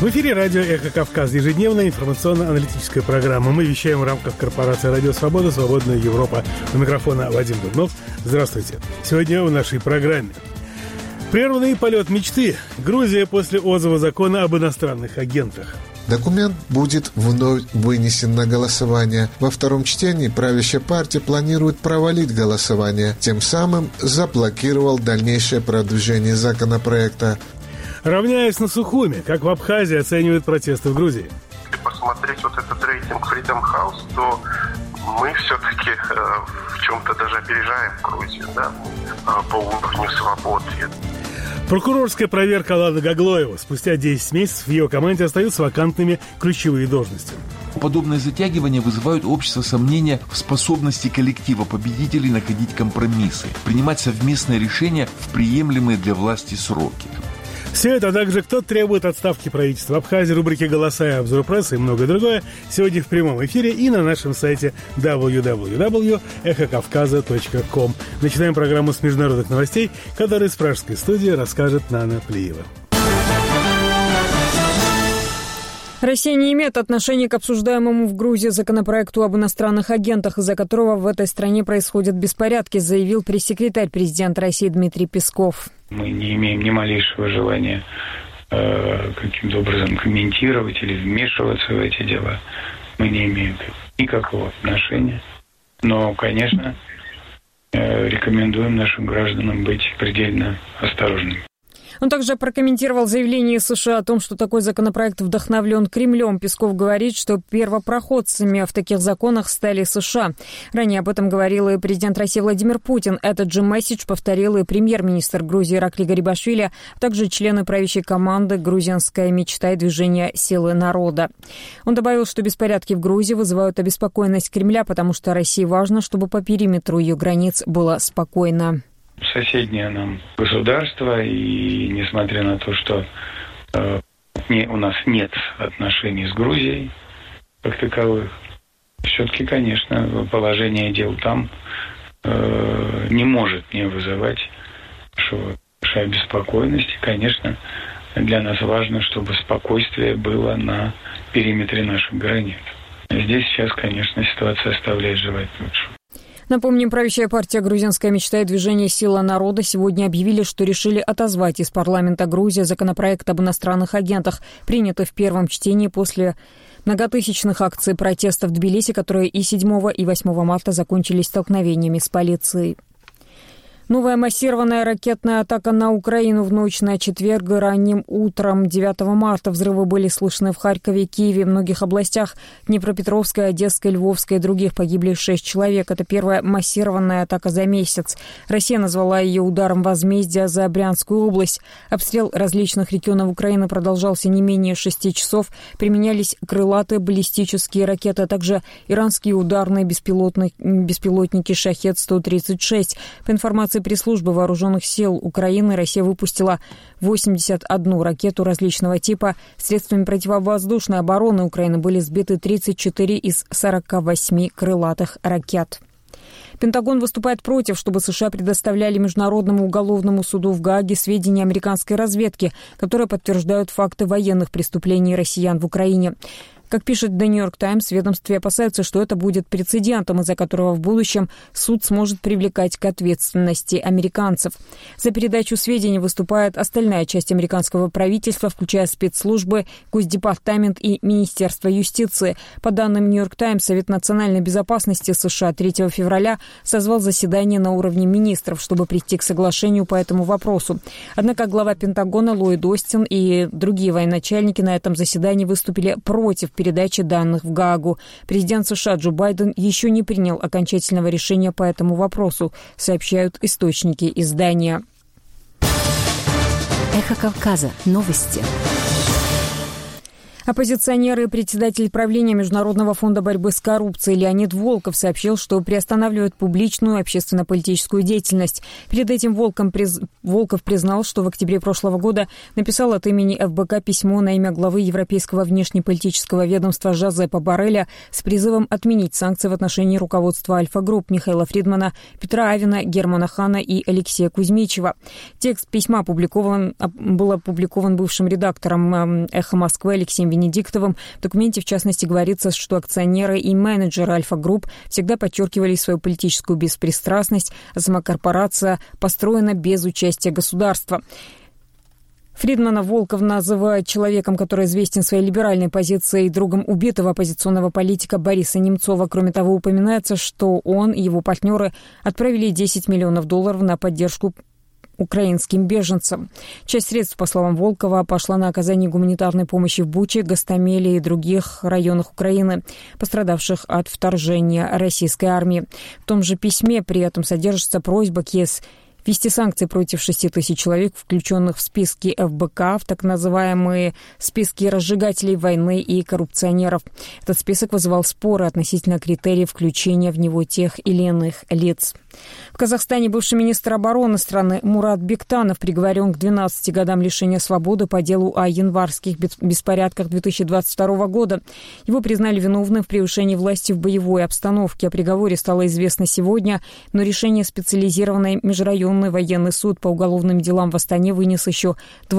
В эфире радио «Эхо Кавказ», ежедневная информационно-аналитическая программа. Мы вещаем в рамках корпорации «Радио Свобода», «Свободная Европа». У микрофона Вадим Дубнов. Здравствуйте. Сегодня в нашей программе. Прерванный полет мечты. Грузия после отзыва закона об иностранных агентах. Документ будет вновь вынесен на голосование. Во втором чтении правящая партия планирует провалить голосование, тем самым заблокировал дальнейшее продвижение законопроекта. Равняясь на Сухуми, как в Абхазии оценивают протесты в Грузии. Если посмотреть вот этот рейтинг Freedom House, то мы все-таки в чем-то даже опережаем Грузию, да, по уровню свободы. Прокурорская проверка Алана Гаглоева. Спустя 10 месяцев в ее команде остаются вакантными ключевые должности. Подобное затягивание вызывает у общества сомнения в способности коллектива победителей находить компромиссы, принимать совместные решения в приемлемые для власти сроки. Все это, а также кто требует отставки правительства Абхазии, рубрики «Голоса» и обзор прессы и многое другое сегодня в прямом эфире и на нашем сайте www.эхокавказа.ком. Начинаем программу с международных новостей, которые с пражской студии расскажет Нана Плиева. Россия не имеет отношения к обсуждаемому в Грузии законопроекту об иностранных агентах, из-за которого в этой стране происходят беспорядки, заявил пресс-секретарь президента России Дмитрий Песков. Мы не имеем ни малейшего желания каким-то образом комментировать или вмешиваться в эти дела. Мы не имеем никакого отношения. Но, конечно, рекомендуем нашим гражданам быть предельно осторожными. Он также прокомментировал заявление США о том, что такой законопроект вдохновлен Кремлем. Песков говорит, что первопроходцами в таких законах стали США. Ранее об этом говорил и президент России Владимир Путин. Этот же месседж повторил и премьер-министр Грузии Иракли Гарибашвили, а также члены правящей команды «Грузинская мечта» и движения «Силы народа». Он добавил, что беспорядки в Грузии вызывают обеспокоенность Кремля, потому что России важно, чтобы по периметру ее границ было спокойно. Соседнее нам государство, и несмотря на то, что у нас нет отношений с Грузией как таковых, все-таки, конечно, положение дел там не может не вызывать большой обеспокоенности. Конечно, для нас важно, чтобы спокойствие было на периметре наших границ. Здесь сейчас, конечно, ситуация оставляет желать лучшего. Напомним, правящая партия «Грузинская мечта» и движение «Сила народа» сегодня объявили, что решили отозвать из парламента Грузии законопроект об иностранных агентах, принятый в первом чтении после многотысячных акций протеста в Тбилиси, которые и 7 и 8 марта закончились столкновениями с полицией. Новая массированная ракетная атака на Украину в ночь на четверг ранним утром 9 марта. Взрывы были слышны в Харькове, Киеве, многих областях Днепропетровской, Одесской, Львовской и других. Погибли 6 человек. Это первая массированная атака за месяц. Россия назвала ее ударом возмездия за Брянскую область. Обстрел различных регионов Украины продолжался не менее 6 часов. Применялись крылатые баллистические ракеты, а также иранские ударные беспилотники «Шахед-136». По информации пресс-службы вооруженных сил Украины, Россия выпустила 81 ракету различного типа. Средствами противовоздушной обороны Украины были сбиты 34 из 48 крылатых ракет. Пентагон выступает против, чтобы США предоставляли Международному уголовному суду в Гааге сведения американской разведки, которые подтверждают факты военных преступлений россиян в Украине. Как пишет The New York Times, ведомстве опасаются, что это будет прецедентом, из-за которого в будущем суд сможет привлекать к ответственности американцев. За передачу сведений выступает остальная часть американского правительства, включая спецслужбы, Госдепартамент и Министерство юстиции. По данным New York Times, Совет национальной безопасности США 3 февраля созвал заседание на уровне министров, чтобы прийти к соглашению по этому вопросу. Однако глава Пентагона Ллойд Остин и другие военачальники на этом заседании выступили против передачи данных в Гаагу. Президент США Джо Байден еще не принял окончательного решения по этому вопросу, сообщают источники издания. Эхо Кавказа. Новости. Оппозиционер и председатель правления Международного фонда борьбы с коррупцией Леонид Волков сообщил, что приостанавливает публичную общественно-политическую деятельность. Перед этим Волков признал, что в октябре прошлого года написал от имени ФБК письмо на имя главы Европейского внешнеполитического ведомства Жозепа Борреля с призывом отменить санкции в отношении руководства Альфа-групп Михаила Фридмана, Петра Авина, Германа Хана и Алексея Кузьмичева. Текст письма был опубликован бывшим редактором «Эхо Москвы» Алексеем Венедиктовым. В документе, в частности, говорится, что акционеры и менеджеры Альфа-групп всегда подчеркивали свою политическую беспристрастность, а сама корпорация построена без участия государства. Фридмана Волков называет человеком, который известен своей либеральной позицией, другом убитого оппозиционного политика Бориса Немцова. Кроме того, упоминается, что он и его партнеры отправили $10 миллионов на поддержку украинским беженцам. Часть средств, по словам Волкова, пошла на оказание гуманитарной помощи в Буче, Гостомеле и других районах Украины, пострадавших от вторжения российской армии. В том же письме при этом содержится просьба КИЕС ввести санкции против 6 тысяч человек, включенных в списки ФБК, в так называемые списки разжигателей войны и коррупционеров. Этот список вызывал споры относительно критериев включения в него тех или иных лиц. В Казахстане бывший министр обороны страны Мурат Бектанов приговорен к 12 годам лишения свободы по делу о январских беспорядках 2022 года. Его признали виновным в превышении власти в боевой обстановке. О приговоре стало известно сегодня, но решение специализированной межрайонной военный суд по уголовным делам в Астане вынес еще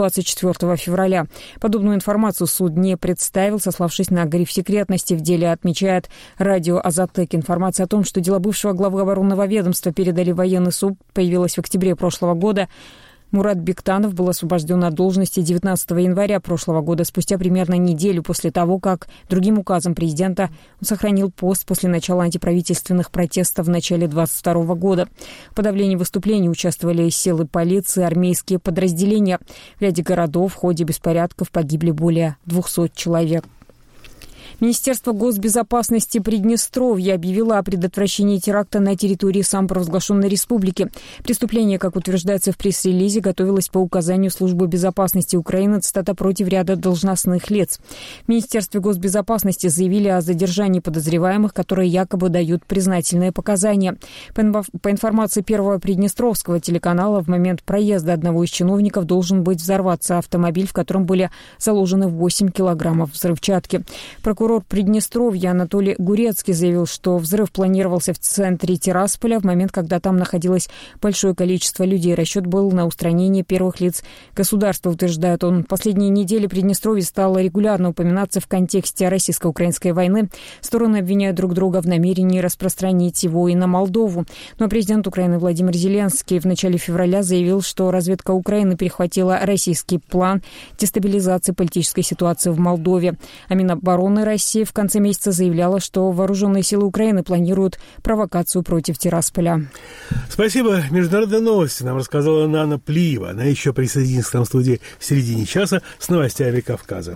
24 февраля. Подобную информацию суд не представил, сославшись на гриф секретности. В деле отмечает радио «Азатек». Информация о том, что дело бывшего главы оборонного ведомства передали в военный суд, появилась в октябре прошлого года. Мурат Бектанов был освобожден от должности 19 января прошлого года, спустя примерно неделю после того, как другим указом президента он сохранил пост после начала антиправительственных протестов в начале 2022 года. В подавлении выступлений участвовали силы полиции, армейские подразделения. В ряде городов в ходе беспорядков погибли более 200 человек. Министерство госбезопасности Приднестровья объявило о предотвращении теракта на территории самопровозглашенной республики. Преступление, как утверждается в пресс-релизе, готовилось по указанию Службы безопасности Украины, цитата, против ряда должностных лиц. В Министерстве госбезопасности заявили о задержании подозреваемых, которые якобы дают признательные показания. По информации Первого Приднестровского телеканала, в момент проезда одного из чиновников должен быть взорваться автомобиль, в котором были заложены 8 килограммов взрывчатки. Прокурор Приднестровья Анатолий Гурецкий заявил, что взрыв планировался в центре Тирасполя в момент, когда там находилось большое количество людей. Расчет был на устранение первых лиц государства, утверждает он. В последние недели Приднестровье стало регулярно упоминаться в контексте российско-украинской войны. Стороны обвиняют друг друга в намерении распространить его и на Молдову. Но президент Украины Владимир Зеленский в начале февраля заявил, что разведка Украины перехватила российский план дестабилизации политической ситуации в Молдове. А Минобороны Россия в конце месяца заявляла, что вооруженные силы Украины планируют провокацию против Тирасполя. Спасибо. Международные новости нам рассказала Нана Плиева. Она еще присоединится к нам в студии в середине часа с новостями Кавказа.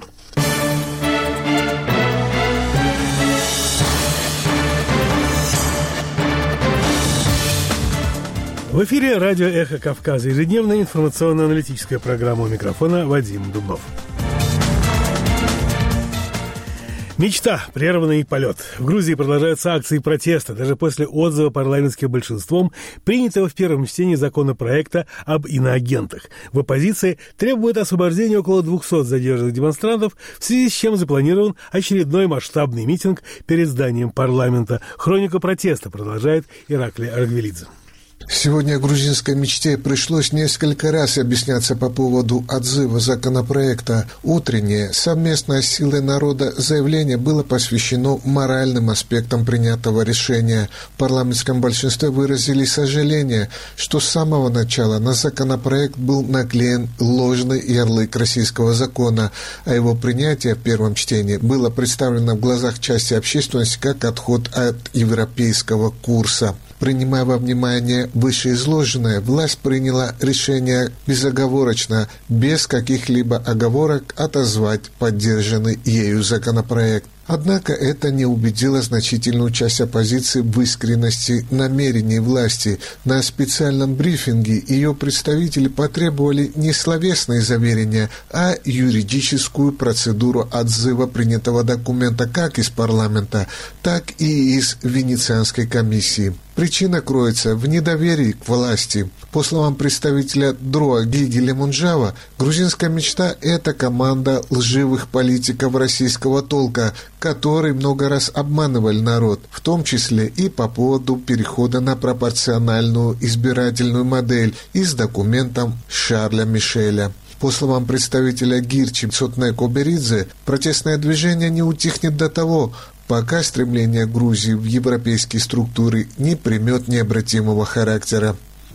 В эфире радио «Эхо Кавказа». Ежедневная информационно-аналитическая программа. У микрофона Вадим Дубнов. Мечта, прерванный полет. В Грузии продолжаются акции протеста, даже после отзыва парламентским большинством принятого в первом чтении законопроекта об иноагентах. В оппозиции требуют освобождения около 200 задержанных демонстрантов, в связи с чем запланирован очередной масштабный митинг перед зданием парламента. Хроника протеста продолжает Ираклий Аргвелидзе. Сегодня грузинской мечте пришлось несколько раз объясняться по поводу отзыва законопроекта. Утреннее совместное силы народа заявление было посвящено моральным аспектам принятого решения. В парламентском большинстве выразили сожаление, что с самого начала на законопроект был наклеен ложный ярлык российского закона, а его принятие в первом чтении было представлено в глазах части общественности как отход от европейского курса. Принимая во внимание вышеизложенное, власть приняла решение безоговорочно, без каких-либо оговорок отозвать поддержанный ею законопроект. Однако это не убедило значительную часть оппозиции в искренности намерений власти. На специальном брифинге ее представители потребовали не словесные заверения, а юридическую процедуру отзыва принятого документа как из парламента, так и из Венецианской комиссии. Причина кроется в недоверии к власти. По словам представителя ДРОА Гигеля Мунджава, грузинская мечта – это команда лживых политиков российского толка, которые много раз обманывали народ, в том числе и по поводу перехода на пропорциональную избирательную модель и с документом Шарля Мишеля. По словам представителя Гирчи Цотнеко Беридзе, протестное движение не утихнет до того, пока стремление Грузии в европейские структуры не примет необратимого характера.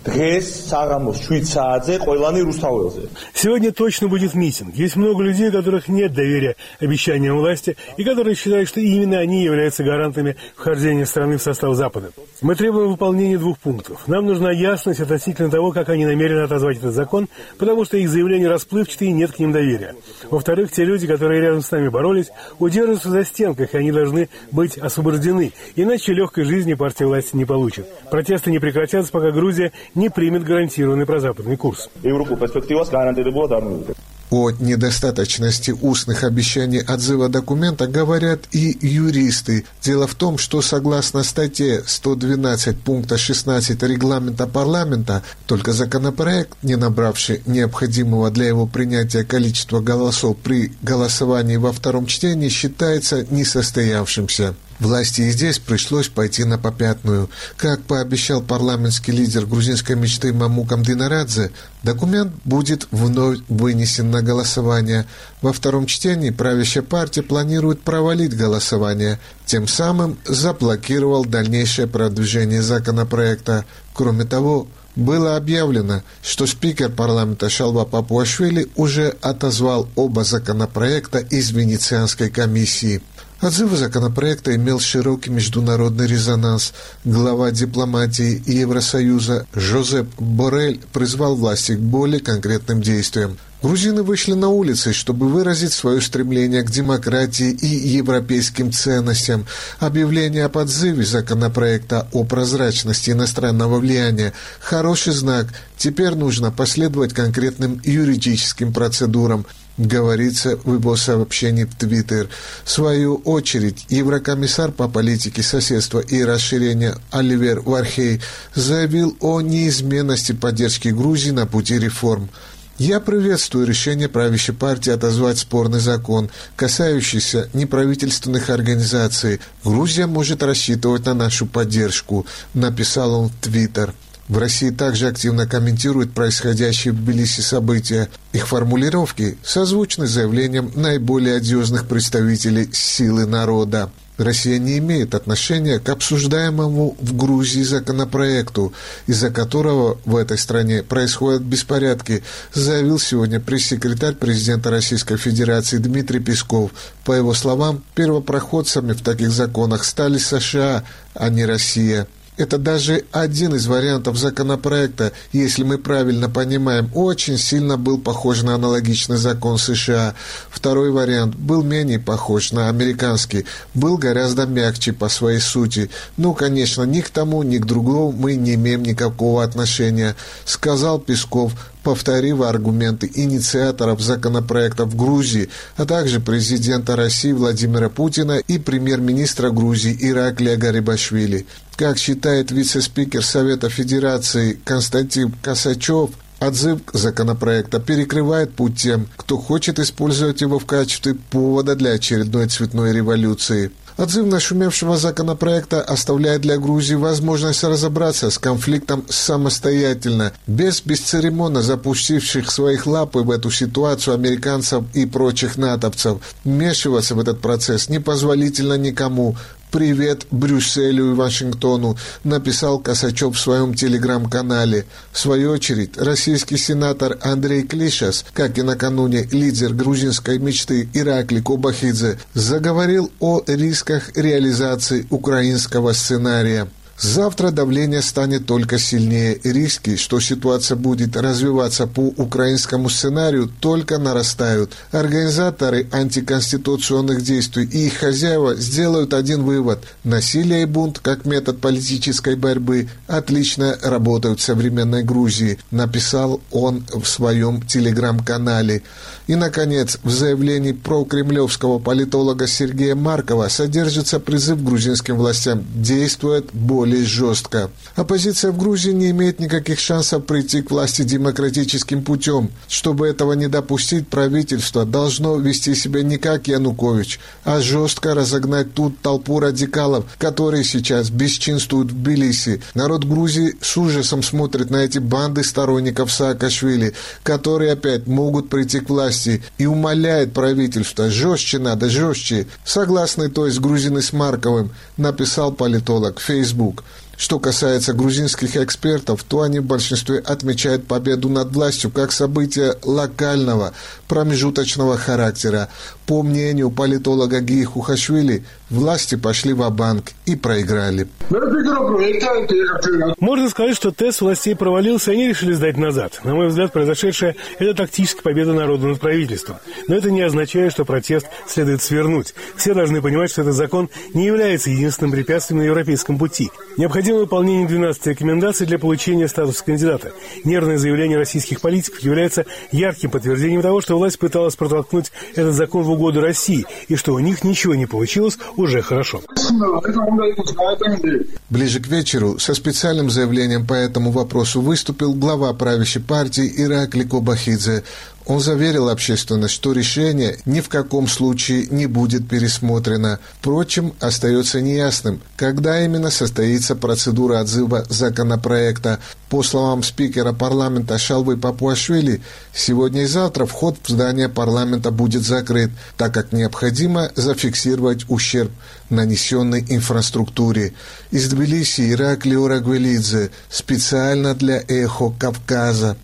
Сегодня точно будет митинг. Есть много людей, у которых нет доверия обещаниям власти и которые считают, что именно они являются гарантами вхождения страны в состав Запада. Мы требуем выполнения 2 пунктов. Нам нужна ясность относительно того, как они намерены отозвать этот закон, потому что их заявления расплывчатые и нет к ним доверия. Во-вторых, те люди, которые рядом с нами боролись, удерживаются за стенках, и они должны быть освобождены. Иначе легкой жизни партия власти не получит. Протесты не прекратятся, пока Грузия не примет гарантированный прозападный курс. О недостаточности устных обещаний отзыва документа говорят и юристы. Дело в том, что согласно статье 112 пункта 16 регламента парламента, только законопроект, не набравший необходимого для его принятия количества голосов при голосовании во втором чтении, считается несостоявшимся. Власти и здесь пришлось пойти на попятную. Как пообещал парламентский лидер грузинской мечты Мамукам Динарадзе, документ будет вновь вынесен на голосование. Во втором чтении правящая партия планирует провалить голосование, тем самым заблокировал дальнейшее продвижение законопроекта. Кроме того, было объявлено, что спикер парламента Шалва Папуашвили уже отозвал оба законопроекта из Венецианской комиссии. Отзыв законопроекта имел широкий международный резонанс. Глава дипломатии Евросоюза Жозеп Боррель призвал власти к более конкретным действиям. Грузины вышли на улицы, чтобы выразить свое стремление к демократии и европейским ценностям. Объявление об отзыве законопроекта о прозрачности иностранного влияния – хороший знак. Теперь нужно последовать конкретным юридическим процедурам, говорится в его сообщении в Твиттер. В свою очередь, еврокомиссар по политике соседства и расширения Оливер Вархей заявил о неизменности поддержки Грузии на пути реформ. «Я приветствую решение правящей партии отозвать спорный закон, касающийся неправительственных организаций. Грузия может рассчитывать на нашу поддержку», написал он в Твиттер. В России также активно комментируют происходящие в Тбилиси события. Их формулировки созвучны заявлениям наиболее одиозных представителей силы народа. Россия не имеет отношения к обсуждаемому в Грузии законопроекту, из-за которого в этой стране происходят беспорядки, заявил сегодня пресс-секретарь президента Российской Федерации Дмитрий Песков. По его словам, первопроходцами в таких законах стали США, а не Россия. Это даже один из вариантов законопроекта, если мы правильно понимаем, очень сильно был похож на аналогичный закон США. Второй вариант был менее похож на американский, был гораздо мягче по своей сути. Конечно, ни к тому, ни к другому мы не имеем никакого отношения, сказал Песков, повторив аргументы инициаторов законопроекта в Грузии, а также президента России Владимира Путина и премьер-министра Грузии Ираклия Гарибашвили. Как считает вице-спикер Совета Федерации Константин Косачев, отзыв законопроекта перекрывает путь тем, кто хочет использовать его в качестве повода для очередной цветной революции. Отзыв нашумевшего законопроекта оставляет для Грузии возможность разобраться с конфликтом самостоятельно, без бесцеремонно запустивших своих лапы в эту ситуацию американцев и прочих натовцев. Вмешиваться в этот процесс непозволительно никому. «Привет Брюсселю и Вашингтону», написал Косачев в своем телеграм-канале. В свою очередь, российский сенатор Андрей Клишас, как и накануне лидер грузинской мечты Иракли Кобахидзе, заговорил о рисках реализации украинского сценария. Завтра давление станет только сильнее. Риски, что ситуация будет развиваться по украинскому сценарию, только нарастают. Организаторы антиконституционных действий и их хозяева сделают один вывод. Насилие и бунт, как метод политической борьбы, отлично работают в современной Грузии, написал он в своем телеграм-канале. И, наконец, в заявлении прокремлевского политолога Сергея Маркова содержится призыв грузинским властям действовать более жестко. Оппозиция в Грузии не имеет никаких шансов прийти к власти демократическим путем. Чтобы этого не допустить, правительство должно вести себя не как Янукович, а жестко разогнать ту толпу радикалов, которые сейчас бесчинствуют в Тбилиси. Народ Грузии с ужасом смотрит на эти банды сторонников Саакашвили, которые опять могут прийти к власти, и умоляет правительство: жестче надо, жестче. Согласны, то есть грузины с Марковым, написал политолог в Facebook. Что касается грузинских экспертов, то они в большинстве отмечают победу над властью как событие локального, промежуточного характера. По мнению политолога Гии Хухашвили, власти пошли ва-банк и проиграли. Можно сказать, что тест властей провалился, и они решили сдать назад. На мой взгляд, произошедшее – это тактическая победа народа над правительством. Но это не означает, что протест следует свернуть. Все должны понимать, что этот закон не является единственным препятствием на европейском пути. Необходимо выполнение 12 рекомендаций для получения статуса кандидата. Нервное заявление российских политиков является ярким подтверждением того, что власть пыталась протолкнуть этот закон в угоду России, и что у них ничего не получилось уже хорошо. Ближе к вечеру со специальным заявлением по этому вопросу выступил глава правящей партии Иракли Кобахидзе. Он заверил общественность, что решение ни в каком случае не будет пересмотрено. Впрочем, остается неясным, когда именно состоится процедура отзыва законопроекта. По словам спикера парламента Шалвы Папуашвили, сегодня и завтра вход в здание парламента будет закрыт, так как необходимо зафиксировать ущерб, нанесенный инфраструктуре. Из Тбилиси Иракли Орагвелидзе, специально для «Эхо Кавказа».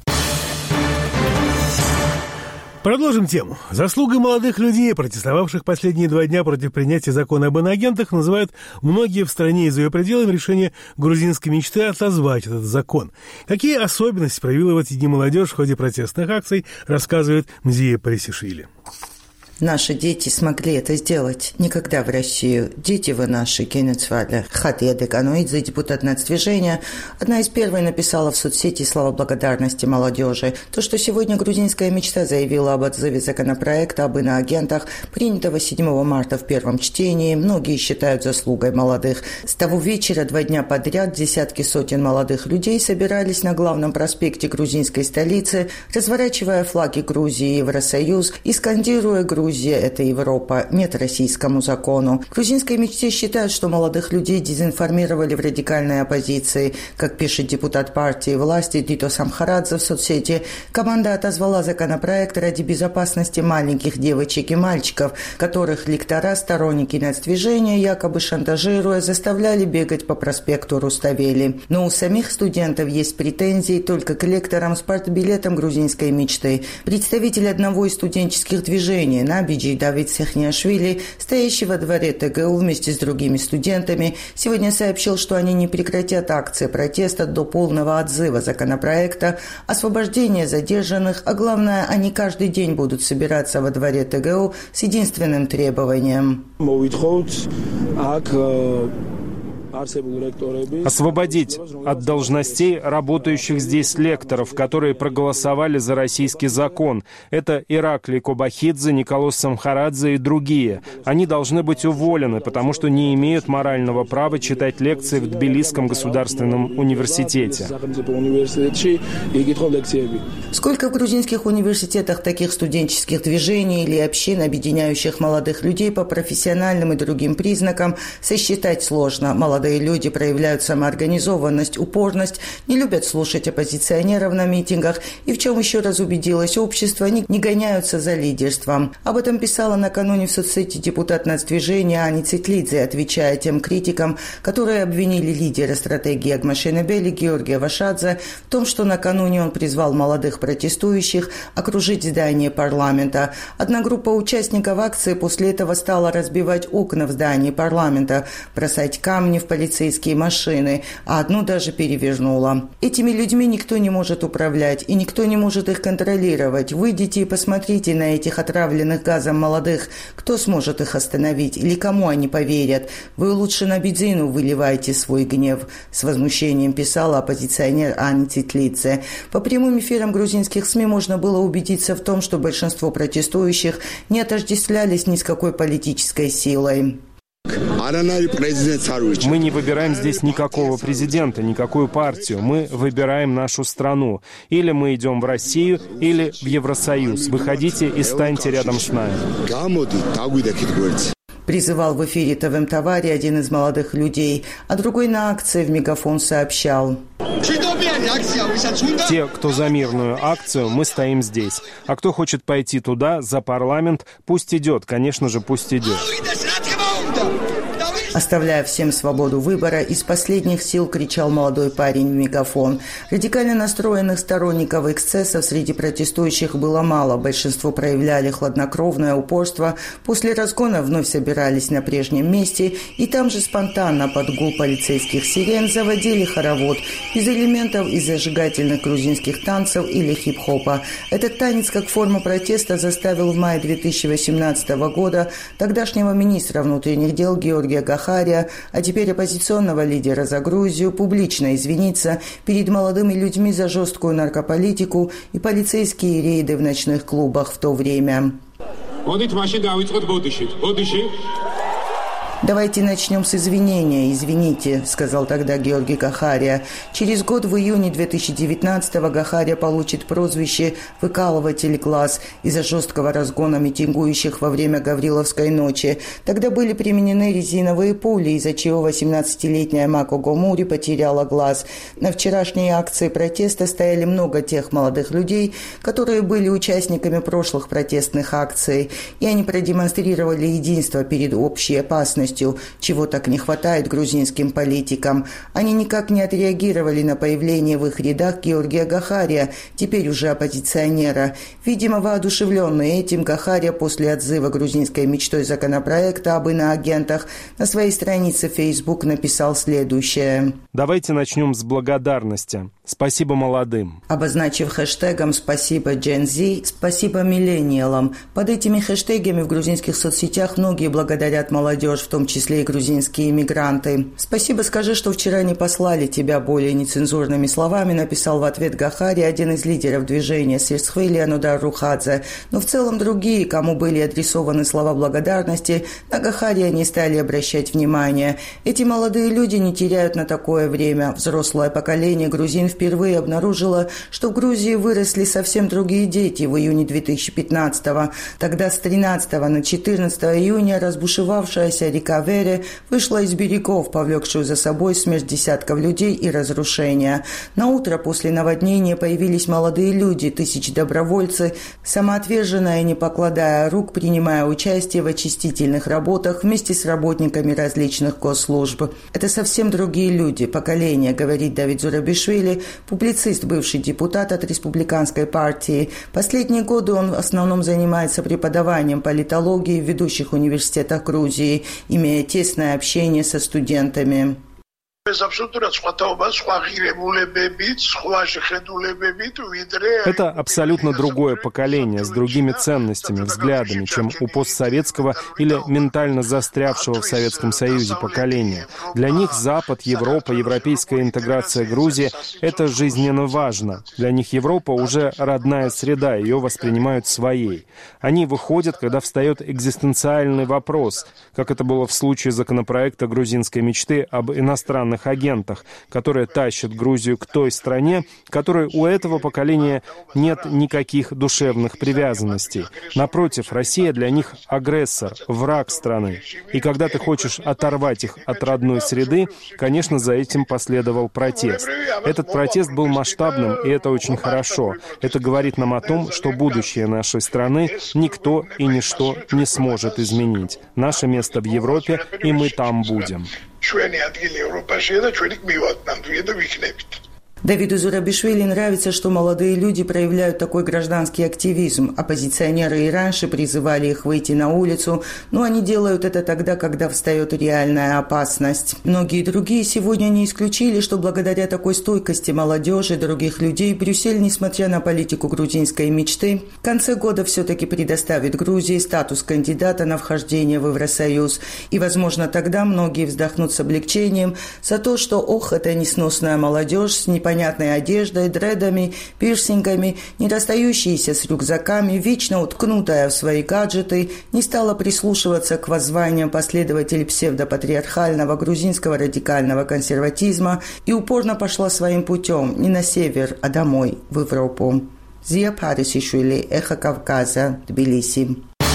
Продолжим тему. Заслугой молодых людей, протестовавших последние 2 дня против принятия закона об иноагентах, называют многие в стране и за ее пределами решение грузинской мечты отозвать этот закон. Какие особенности проявила в эти дни молодежь в ходе протестных акций, рассказывает Мзия Парисишвили. Наши дети смогли это сделать. Никогда в Россию. Дети вы наши, Кенецваля. Хатьеде Кануидзе, депутат нацдвижения, одна из первых написала в соцсети слова благодарности молодежи. То, что сегодня грузинская мечта заявила об отзыве законопроекта об иноагентах, принятого 7 марта в первом чтении, многие считают заслугой молодых. С того вечера 2 дня подряд десятки сотен молодых людей собирались на главном проспекте грузинской столицы, разворачивая флаги Грузии и Евросоюз и скандируя «Грузия – это Европа, нет российскому закону». В грузинской мечте считают, что молодых людей дезинформировали в радикальной оппозиции. Как пишет депутат партии власти Тито Самхарадзе в соцсети, команда отозвала законопроект ради безопасности маленьких девочек и мальчиков, которых лектора, сторонники нацдвижения, якобы шантажируя, заставляли бегать по проспекту Руставели. Но у самих студентов есть претензии только к лекторам с партбилетом грузинской мечты. Представитель одного из студенческих движений Набиджи Давид Сехниашвили, стоящий во дворе ТГУ вместе с другими студентами, сегодня сообщил, что они не прекратят акции протеста до полного отзыва законопроекта, освобождения задержанных, а главное, они каждый день будут собираться во дворе ТГУ с единственным требованием. Освободить от должностей работающих здесь лекторов, которые проголосовали за российский закон. Это Иракли Кобахидзе, Николос Самхарадзе и другие. Они должны быть уволены, потому что не имеют морального права читать лекции в Тбилисском государственном университете. Сколько в грузинских университетах таких студенческих движений или общин, объединяющих молодых людей по профессиональным и другим признакам, сосчитать сложно. Молодые люди проявляют самоорганизованность, упорность, не любят слушать оппозиционеров на митингах и, в чем еще раз убедилось общество, не гоняются за лидерством. Об этом писала накануне в соцсети депутат нацдвижения Ани Цитлидзе, отвечая тем критикам, которые обвинили лидера стратегии Агмашенебели Георгия Вашадзе в том, что накануне он призвал молодых протестующих окружить здание парламента. Одна группа участников акции после этого стала разбивать окна в здании парламента, бросать камни в полицейских полицейские машины, а одну даже перевернула. Этими людьми никто не может управлять, и никто не может их контролировать. Выйдите и посмотрите на этих отравленных газом молодых. Кто сможет их остановить? Или кому они поверят? Вы лучше на бензину выливайте свой гнев. С возмущением писала оппозиционер Анна Цитлидзе. По прямым эфирам грузинских СМИ можно было убедиться в том, что большинство протестующих не отождествлялись ни с какой политической силой. Мы не выбираем здесь никакого президента, никакую партию. Мы выбираем нашу страну. Или мы идем в Россию, или в Евросоюз. Выходите и станьте рядом с нами. Призывал в эфире ТВМ Тавари один из молодых людей, а другой на акции в мегафон сообщал: те, кто за мирную акцию, мы стоим здесь. А кто хочет пойти туда, за парламент, пусть идет, конечно же, пусть идет. Оставляя всем свободу выбора, из последних сил кричал молодой парень в мегафон. Радикально настроенных сторонников эксцессов среди протестующих было мало. Большинство проявляли хладнокровное упорство. После разгона вновь собирались на прежнем месте и там же спонтанно под гул полицейских сирен заводили хоровод без элементов и зажигательных грузинских танцев или хип-хопа. Этот танец как форма протеста заставил в мае 2018 года тогдашнего министра внутренних дел Георгия Гахария, а теперь оппозиционного лидера за Грузию, публично извиниться перед молодыми людьми за жесткую наркополитику и полицейские рейды в ночных клубах в то время. «Давайте начнем с извинения. Извините», — сказал тогда Георгий Гахария. Через год, в июне 2019-го, Гахария получит прозвище «выкалыватель глаз» из-за жесткого разгона митингующих во время Гавриловской ночи. Тогда были применены резиновые пули, из-за чего 18-летняя Мако Гомури потеряла глаз. На вчерашней акции протеста стояли много тех молодых людей, которые были участниками прошлых протестных акций, и они продемонстрировали единство перед общей опасностью, чего так не хватает грузинским политикам. Они никак не отреагировали на появление в их рядах Георгия Гахария, теперь уже оппозиционера. Видимо, воодушевленный этим, Гахария после отзыва грузинской мечтой законопроекта об иноагентах на своей странице в Facebook написал следующее. Давайте начнем с благодарности. Спасибо молодым. Обозначив хэштегом «Спасибо Gen Z», «Спасибо миллениалам». Под этими хэштегами в грузинских соцсетях многие благодарят молодежь, в том числе и грузинские иммигранты. «Спасибо, скажи, что вчера не послали тебя», более нецензурными словами написал в ответ Гахари один из лидеров движения Сирсхвили Анудар Рухадзе. Но в целом другие, кому были адресованы слова благодарности, на Гахария не стали обращать внимания. Эти молодые люди не теряют на такое время. Взрослое поколение грузин впервые обнаружило, что в Грузии выросли совсем другие дети в июне 2015-го. Тогда с 13 на 14 июня разбушевавшаяся река Вере вышла из берегов, повлекшую за собой смерть десятков людей и разрушения. На утро после наводнения появились молодые люди, тысячи добровольцы, самоотверженно и не покладая рук, принимая участие в очистительных работах вместе с работниками различных госслужб. Это совсем другие люди, поколение, говорит Давид Зурабишвили, публицист, бывший депутат от республиканской партии. Последние годы он в основном занимается преподаванием политологии в ведущих университетах Грузии, имея тесное общение со студентами. Это абсолютно другое поколение с другими ценностями, взглядами, чем у постсоветского или ментально застрявшего в Советском Союзе поколения. Для них Запад, Европа, европейская интеграция Грузии — это жизненно важно. Для них Европа уже родная среда, ее воспринимают своей. Они выходят, когда встает экзистенциальный вопрос, как это было в случае законопроекта грузинской мечты об иностранных агентах, которые тащат Грузию к той стране, которой у этого поколения нет никаких душевных привязанностей. Напротив, Россия для них агрессор, враг страны. И когда ты хочешь оторвать их от родной среды, конечно, за этим последовал протест. Этот протест был масштабным, и это очень хорошо. Это говорит нам о том, что будущее нашей страны никто и ничто не сможет изменить. Наше место в Европе, и мы там будем. Давиду Зурабишвили нравится, что молодые люди проявляют такой гражданский активизм. Оппозиционеры и раньше призывали их выйти на улицу, но они делают это тогда, когда встает реальная опасность. Многие другие сегодня не исключили, что благодаря такой стойкости молодежи и других людей Брюссель, несмотря на политику грузинской мечты, в конце года все-таки предоставит Грузии статус кандидата на вхождение в Евросоюз. И, возможно, тогда многие вздохнут с облегчением за то, что, эта несносная молодежь с непонятной одеждой, дредами, пирсингами, не расстающаяся с рюкзаками, вечно уткнутая в свои гаджеты, не стала прислушиваться к воззваниям последователей псевдопатриархального грузинского радикального консерватизма и упорно пошла своим путем не на север, а домой, в Европу. Зия Парисишвили, Эхо Кавказа, Тбилиси.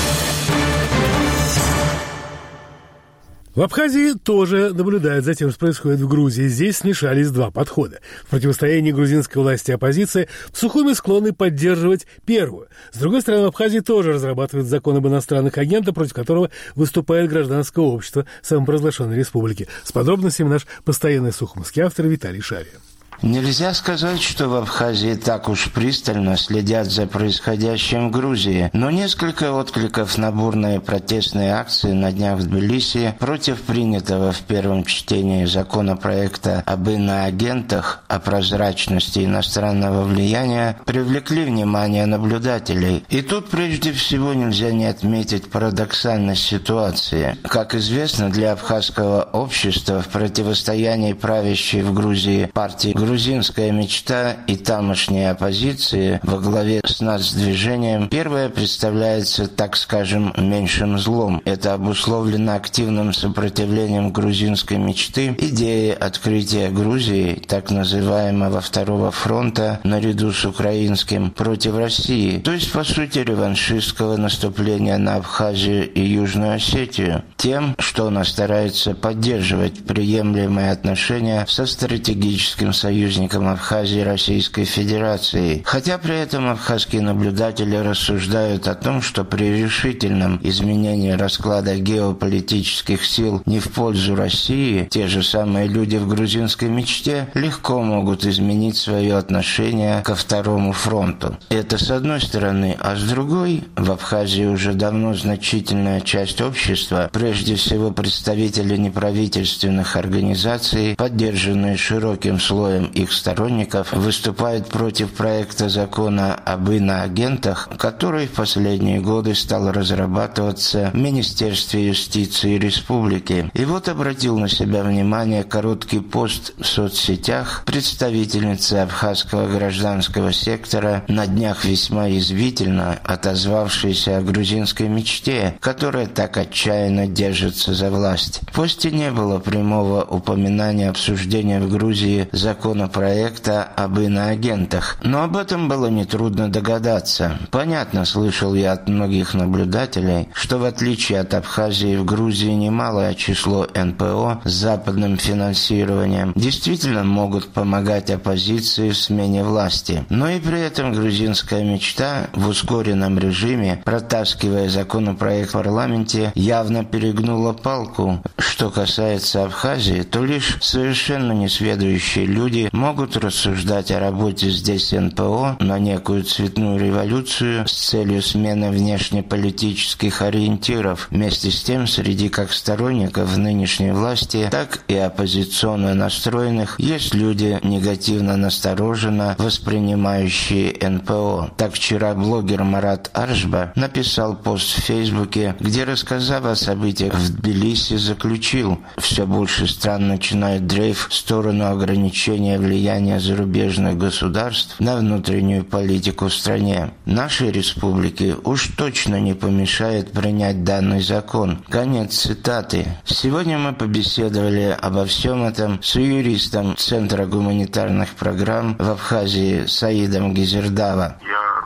В Абхазии тоже наблюдают за тем, что происходит в Грузии. Здесь смешались два подхода. В противостоянии грузинской власти и оппозиции в Сухуми склонны поддерживать первую. С другой стороны, в Абхазии тоже разрабатывают закон об иностранных агентах, против которого выступает гражданское общество самопровозглашенной республики. С подробностями наш постоянный сухумский автор Виталий Шария. Нельзя сказать, что в Абхазии так уж пристально следят за происходящим в Грузии, но несколько откликов на бурные протестные акции на днях в Тбилиси против принятого в первом чтении законопроекта об иноагентах, о прозрачности иностранного влияния, привлекли внимание наблюдателей. И тут прежде всего нельзя не отметить парадоксальность ситуации. Как известно, для абхазского общества в противостоянии правящей в Грузии партии «Грузинская мечта» и тамошней оппозиции во главе с нацдвижением первое представляется, так скажем, меньшим злом. Это обусловлено активным сопротивлением грузинской мечты, идеи открытия Грузии, так называемого Второго фронта, наряду с украинским, против России, то есть, по сути, реваншистского наступления на Абхазию и Южную Осетию, тем, что она старается поддерживать приемлемые отношения со стратегическим союзником Абхазии и Российской Федерации. Хотя при этом абхазские наблюдатели рассуждают о том, что при решительном изменении расклада геополитических сил не в пользу России, те же самые люди в грузинской мечте легко могут изменить свое отношение ко Второму фронту. Это с одной стороны, а с другой, в Абхазии уже давно значительная часть общества, прежде всего представители неправительственных организаций, поддержанные широким слоем их сторонников, выступают против проекта закона об иноагентах, который в последние годы стал разрабатываться в Министерстве юстиции республики. И вот обратил на себя внимание короткий пост в соцсетях представительницы абхазского гражданского сектора, на днях весьма язвительно отозвавшейся о грузинской мечте, которая так отчаянно держится за власть. В посте не было прямого упоминания обсуждения в Грузии законопроекта об иноагентах, но об этом было нетрудно догадаться. Понятно, слышал я от многих наблюдателей, что в отличие от Абхазии в Грузии немалое число НПО с западным финансированием действительно могут помогать оппозиции в смене власти. Но и при этом грузинская мечта в ускоренном режиме, протаскивая законопроект в парламенте, явно перегнула палку. Что касается Абхазии, то лишь совершенно несведущие люди могут рассуждать о работе здесь НПО на некую цветную революцию с целью смены внешнеполитических ориентиров. Вместе с тем, среди как сторонников нынешней власти, так и оппозиционно настроенных есть люди, негативно настороженно воспринимающие НПО. Так вчера блогер Марат Аршба написал пост в Фейсбуке, где, рассказав о событиях в Тбилиси, заключил: все больше стран начинают дрейф в сторону ограничения влияния зарубежных государств на внутреннюю политику в стране. Нашей республике уж точно не помешает принять данный закон. Конец цитаты. Сегодня мы побеседовали обо всем этом с юристом Центра гуманитарных программ в Абхазии Саидом Гизердава.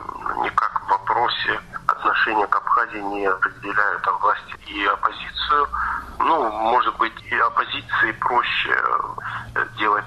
Я никак в вопросе отношения к Абхазии не разделяю там власти и оппозицию. Может быть, и оппозиции проще делать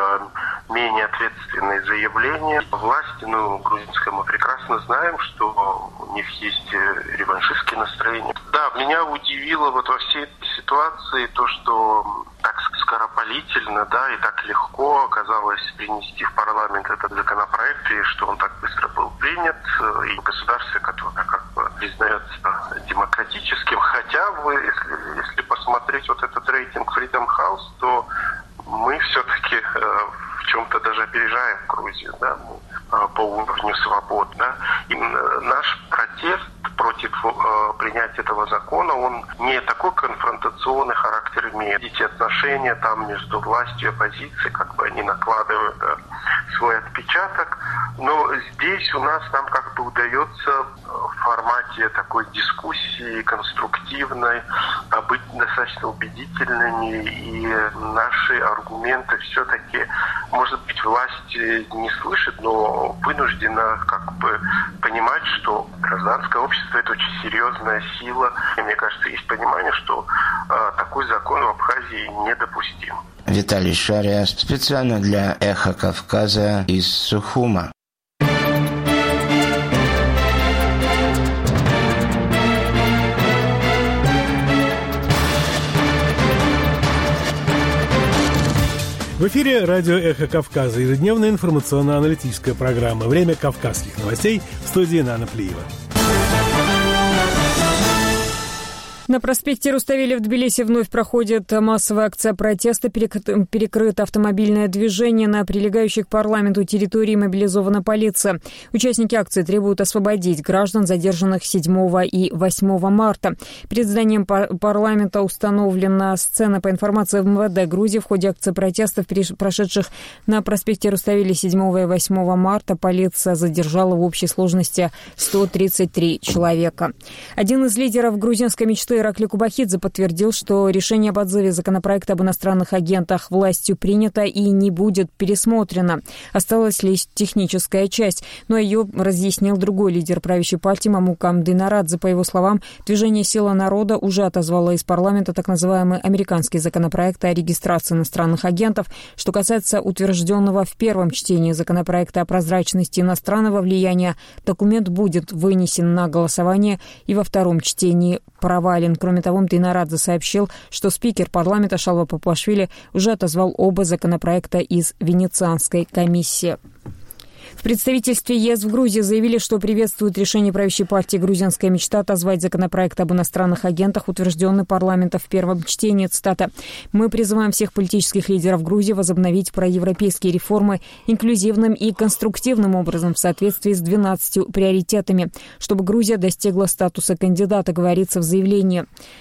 менее ответственные заявления. Власти, грузинской, мы прекрасно знаем, что у них есть реваншистские настроения. Да, меня удивило во всей этой ситуации то, что так скоропалительно, да, и так легко оказалось принести в парламент этот законопроект, и что он так быстро был принят, и в государстве, которое как бы признается демократическим. Хотя если посмотреть вот этот рейтинг Freedom House, то мы все-таки в чем-то даже опережаем Грузию, да, по уровню свобод, да. И наш протест против принятия этого закона, он не такой конфронтационный характер имеет. Эти отношения там между властью и оппозицией, как бы они накладывают свой отпечаток, но здесь у нас нам как бы удается в формате такой дискуссии конструктивной быть достаточно убедительными, и наши аргументы все-таки, может быть, власть не слышит, но вынуждена как бы понимать, что гражданское общество — это очень серьезная сила. И мне кажется, есть понимание, что такой закон в Абхазии недопустим. Виталий Шария специально для «Эхо Кавказа» из Сухума. В эфире радио «Эхо Кавказа», ежедневная информационно-аналитическая программа «Время кавказских новостей», в студии Нана Плиева. На проспекте Руставели в Тбилиси вновь проходит массовая акция протеста. Перекрыто автомобильное движение. На прилегающей к парламенту территории мобилизована полиция. Участники акции требуют освободить граждан, задержанных 7 и 8 марта. Перед зданием парламента установлена сцена. По информации МВД Грузии, в ходе акции протестов, прошедших на проспекте Руставели 7 и 8 марта, полиция задержала в общей сложности 133 человека. Один из лидеров грузинской мечты Иракли Кобахидзе подтвердил, что решение об отзыве законопроекта об иностранных агентах властью принято и не будет пересмотрено. Осталась лишь техническая часть, но ее разъяснил другой лидер правящей партии Мамукам Динарадзе. По его словам, движение «Сила народа» уже отозвало из парламента так называемый американский законопроект о регистрации иностранных агентов. Что касается утвержденного в первом чтении законопроекта о прозрачности иностранного влияния, документ будет вынесен на голосование и во втором чтении провален. Кроме того, Динарадзе сообщил, что спикер парламента Шалва Папуашвили уже отозвал оба законопроекта из Венецианской комиссии. В представительстве ЕС в Грузии заявили, что приветствуют решение правящей партии «Грузинская мечта» отозвать законопроект об иностранных агентах, утвержденный парламентом в первом чтении. Цитата: «Мы призываем всех политических лидеров Грузии возобновить проевропейские реформы инклюзивным и конструктивным образом в соответствии с 12 приоритетами, чтобы Грузия достигла статуса кандидата», говорится в заявлении.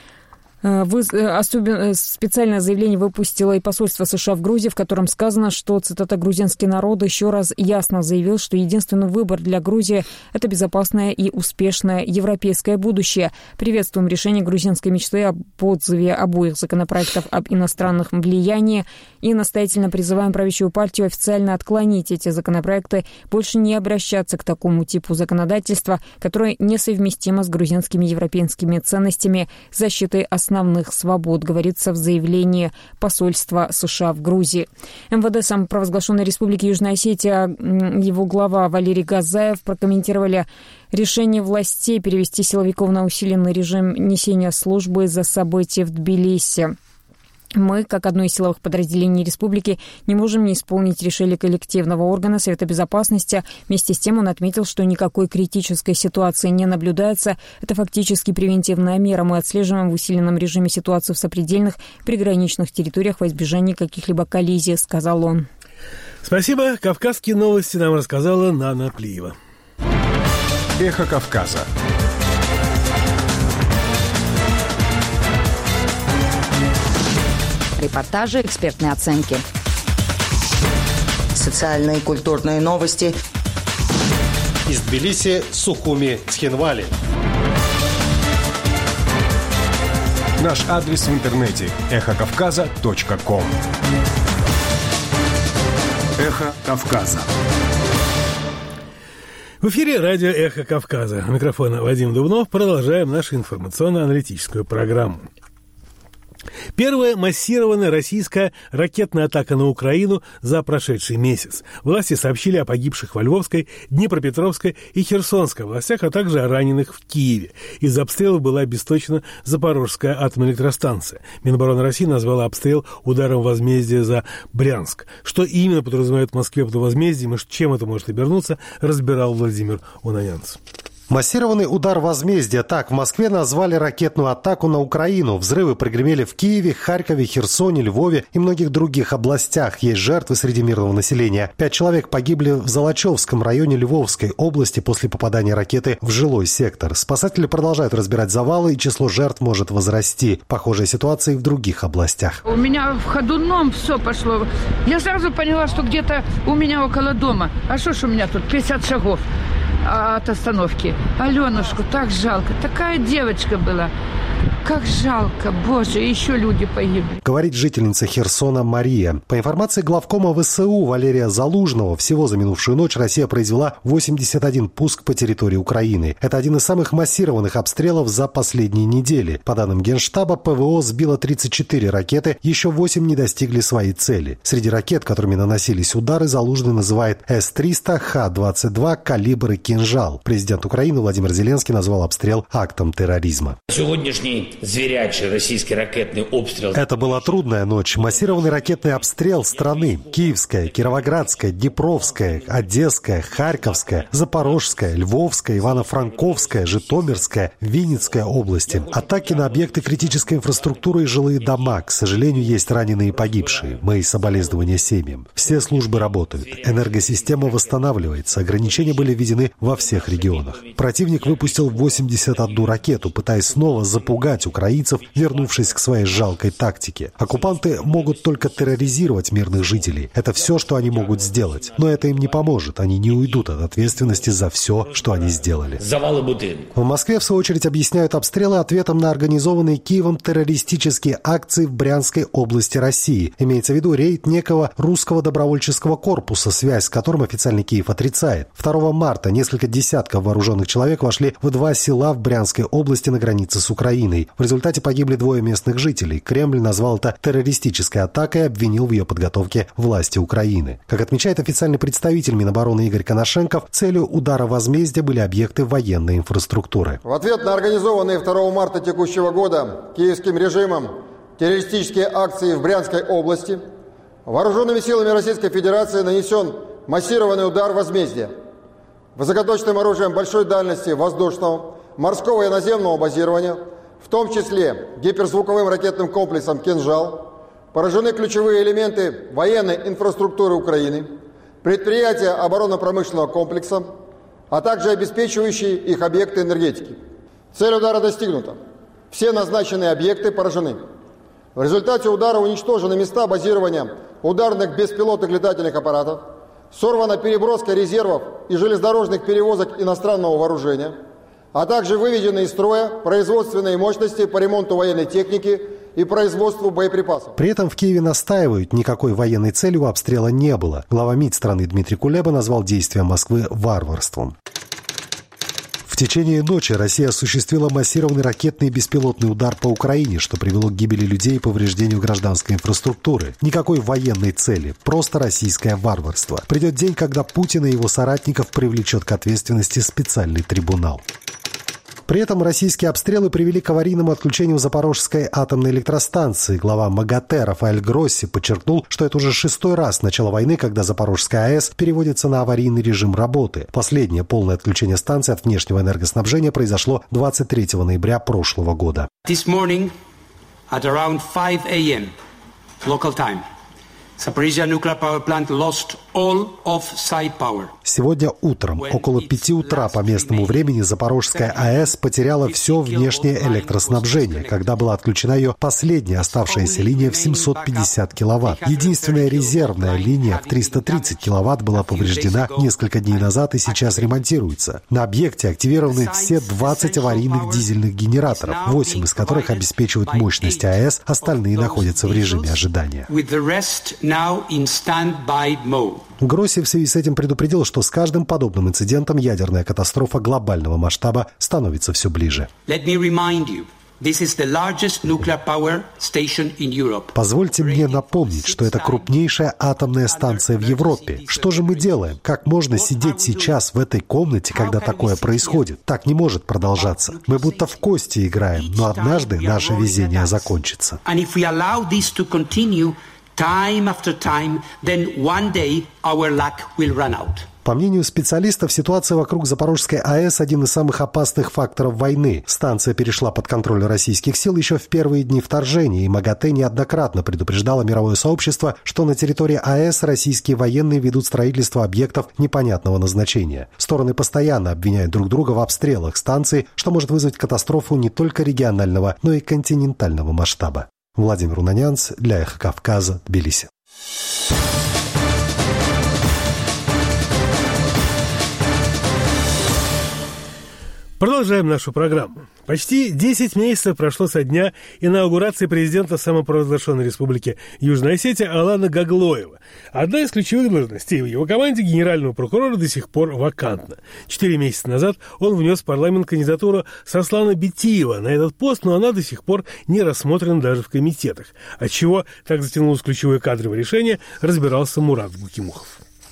Специальное заявление выпустило и посольство США в Грузии, в котором сказано, что, цитата, «грузинский народ еще раз ясно заявил, что единственный выбор для Грузии – это безопасное и успешное европейское будущее. Приветствуем решение грузинской мечты об отзыве обоих законопроектов об иностранном влиянии и настоятельно призываем правящую партию официально отклонить эти законопроекты, больше не обращаться к такому типу законодательства, которое несовместимо с грузинскими европейскими ценностями защиты основных свобод», говорится в заявлении посольства США в Грузии. МВД самопровозглашенной Республики Южная Осетия, его глава Валерий Газаев прокомментировали решение властей перевести силовиков на усиленный режим несения службы из-за событий в Тбилиси. Мы, как одно из силовых подразделений республики, не можем не исполнить решение коллективного органа Совета Безопасности. Вместе с тем он отметил, что никакой критической ситуации не наблюдается. Это фактически превентивная мера. Мы отслеживаем в усиленном режиме ситуацию в сопредельных приграничных территориях во избежание каких-либо коллизий, сказал он. Спасибо. Кавказские новости нам рассказала Нана Плиева. Эхо Кавказа. Репортажи, экспертные оценки. Социальные и культурные новости. Из Тбилиси, Сухуми, Цхинвали. Наш адрес в интернете – эхокавказа.ком. Эхо Кавказа. В эфире радио «Эхо Кавказа». У микрофона Вадим Дубнов. Продолжаем нашу информационно-аналитическую программу. Первая массированная российская ракетная атака на Украину за прошедший месяц. Власти сообщили о погибших во Львовской, Днепропетровской и Херсонской областях, а также о раненых в Киеве. Из-за обстрелов была обесточена Запорожская атомная электростанция. Минобороны России назвала обстрел ударом возмездия за Брянск. Что именно подразумевает в Москве под возмездием и чем это может обернуться, разбирал Владимир Унанянц. Массированный удар возмездия. Так в Москве назвали ракетную атаку на Украину. Взрывы прогремели в Киеве, Харькове, Херсоне, Львове и многих других областях. Есть жертвы среди мирного населения. 5 человек погибли в Золочевском районе Львовской области после попадания ракеты в жилой сектор. Спасатели продолжают разбирать завалы, и число жертв может возрасти. Похожая ситуация и в других областях. У меня в ходуном все пошло. Я сразу поняла, что где-то у меня около дома. А что ж у меня тут 50 шагов от остановки. Аленушку так жалко. Такая девочка была. Как жалко, Боже, еще люди погибли. Говорит жительница Херсона Мария. По информации главкома ВСУ Валерия Залужного, всего за минувшую ночь Россия произвела 81 пуск по территории Украины. Это один из самых массированных обстрелов за последние недели. По данным Генштаба, ПВО сбило 34 ракеты, еще 8 не достигли своей цели. Среди ракет, которыми наносились удары, Залужный называет С-300, Х-22, калибр и кинжал. Президент Украины Владимир Зеленский назвал обстрел актом терроризма. Сегодняшний зверячий российский ракетный обстрел. Это была трудная ночь. Массированный ракетный обстрел страны. Киевская, Кировоградская, Днепровская, Одесская, Харьковская, Запорожская, Львовская, Ивано-Франковская, Житомирская, Винницкая области. Атаки на объекты критической инфраструктуры и жилые дома. К сожалению, есть раненые и погибшие. Мои соболезнования семьям. Все службы работают. Энергосистема восстанавливается. Ограничения были введены во всех регионах. Противник выпустил 81 ракету, пытаясь снова запугать украинцев, вернувшись к своей жалкой тактике. Оккупанты могут только терроризировать мирных жителей. Это все, что они могут сделать. Но это им не поможет. Они не уйдут от ответственности за все, что они сделали. Завалы будинка. В Москве, в свою очередь, объясняют обстрелы ответом на организованные Киевом террористические акции в Брянской области России. Имеется в виду рейд некого русского добровольческого корпуса, связь с которым официальный Киев отрицает. 2 марта несколько десятков вооруженных человек вошли в 2 села в Брянской области на границе с Украиной. В результате погибли 2 местных жителей. Кремль назвал это террористической атакой и обвинил в ее подготовке власти Украины. Как отмечает официальный представитель Минобороны Игорь Коношенков, целью удара возмездия были объекты военной инфраструктуры. В ответ на организованные 2 марта текущего года киевским режимом террористические акции в Брянской области вооруженными силами Российской Федерации нанесен массированный удар возмездия. Высокоточным оружием большой дальности воздушного, морского и наземного базирования, в том числе гиперзвуковым ракетным комплексом «Кинжал», поражены ключевые элементы военной инфраструктуры Украины, предприятия оборонно-промышленного комплекса, а также обеспечивающие их объекты энергетики. Цель удара достигнута. Все назначенные объекты поражены. В результате удара уничтожены места базирования ударных беспилотных летательных аппаратов, сорвана переброска резервов и железнодорожных перевозок иностранного вооружения, а также выведены из строя производственные мощности по ремонту военной техники и производству боеприпасов. При этом в Киеве настаивают, никакой военной цели у обстрела не было. Глава МИД страны Дмитрий Кулеба назвал действия Москвы варварством. В течение ночи Россия осуществила массированный ракетный и беспилотный удар по Украине, что привело к гибели людей и повреждению гражданской инфраструктуры. Никакой военной цели, просто российское варварство. Придет день, когда Путин и его соратников привлечет к ответственности специальный трибунал. При этом российские обстрелы привели к аварийному отключению Запорожской атомной электростанции. Глава МАГАТЭ Рафаэль Гросси подчеркнул, что это уже 6-й раз с начала войны, когда Запорожская АЭС переводится на аварийный режим работы. Последнее полное отключение станции от внешнего энергоснабжения произошло 23 ноября прошлого года. This morning at around 5 a.m. local time, Zaporizhzhia nuclear power plant lost all off-site power. Сегодня утром, около 5 утра по местному времени, Запорожская АЭС потеряла все внешнее электроснабжение, когда была отключена ее последняя оставшаяся линия в 750 киловатт. Единственная резервная линия в 330 киловатт была повреждена несколько дней назад и сейчас ремонтируется. На объекте активированы все 20 аварийных дизельных генераторов, 8 из которых обеспечивают мощность АЭС, остальные находятся в режиме ожидания. Гросси в связи с этим предупредил, что с каждым подобным инцидентом ядерная катастрофа глобального масштаба становится все ближе. Позвольте мне напомнить, что это крупнейшая атомная станция в Европе. Что же мы делаем? Как можно сидеть сейчас в этой комнате, когда такое происходит? Так не может продолжаться. Мы будто в кости играем, но однажды наше везение закончится. По мнению специалистов, ситуация вокруг Запорожской АЭС – один из самых опасных факторов войны. Станция перешла под контроль российских сил еще в первые дни вторжения, и МАГАТЭ неоднократно предупреждало мировое сообщество, что на территории АЭС российские военные ведут строительство объектов непонятного назначения. Стороны постоянно обвиняют друг друга в обстрелах станции, что может вызвать катастрофу не только регионального, но и континентального масштаба. Владимир Унанянц для «Эхо Кавказа», Тбилиси. Продолжаем нашу программу. Почти 10 месяцев прошло со дня инаугурации президента самопровозглашенной республики Южная Осетия Алана Гаглоева. Одна из ключевых должностей в его команде генерального прокурора до сих пор вакантна. 4 месяца назад он внес в парламент кандидатуру Сослана Битиева на этот пост, но она до сих пор не рассмотрена даже в комитетах. Отчего так затянулось ключевое кадровое решение, разбирался Мурат Гукимухов.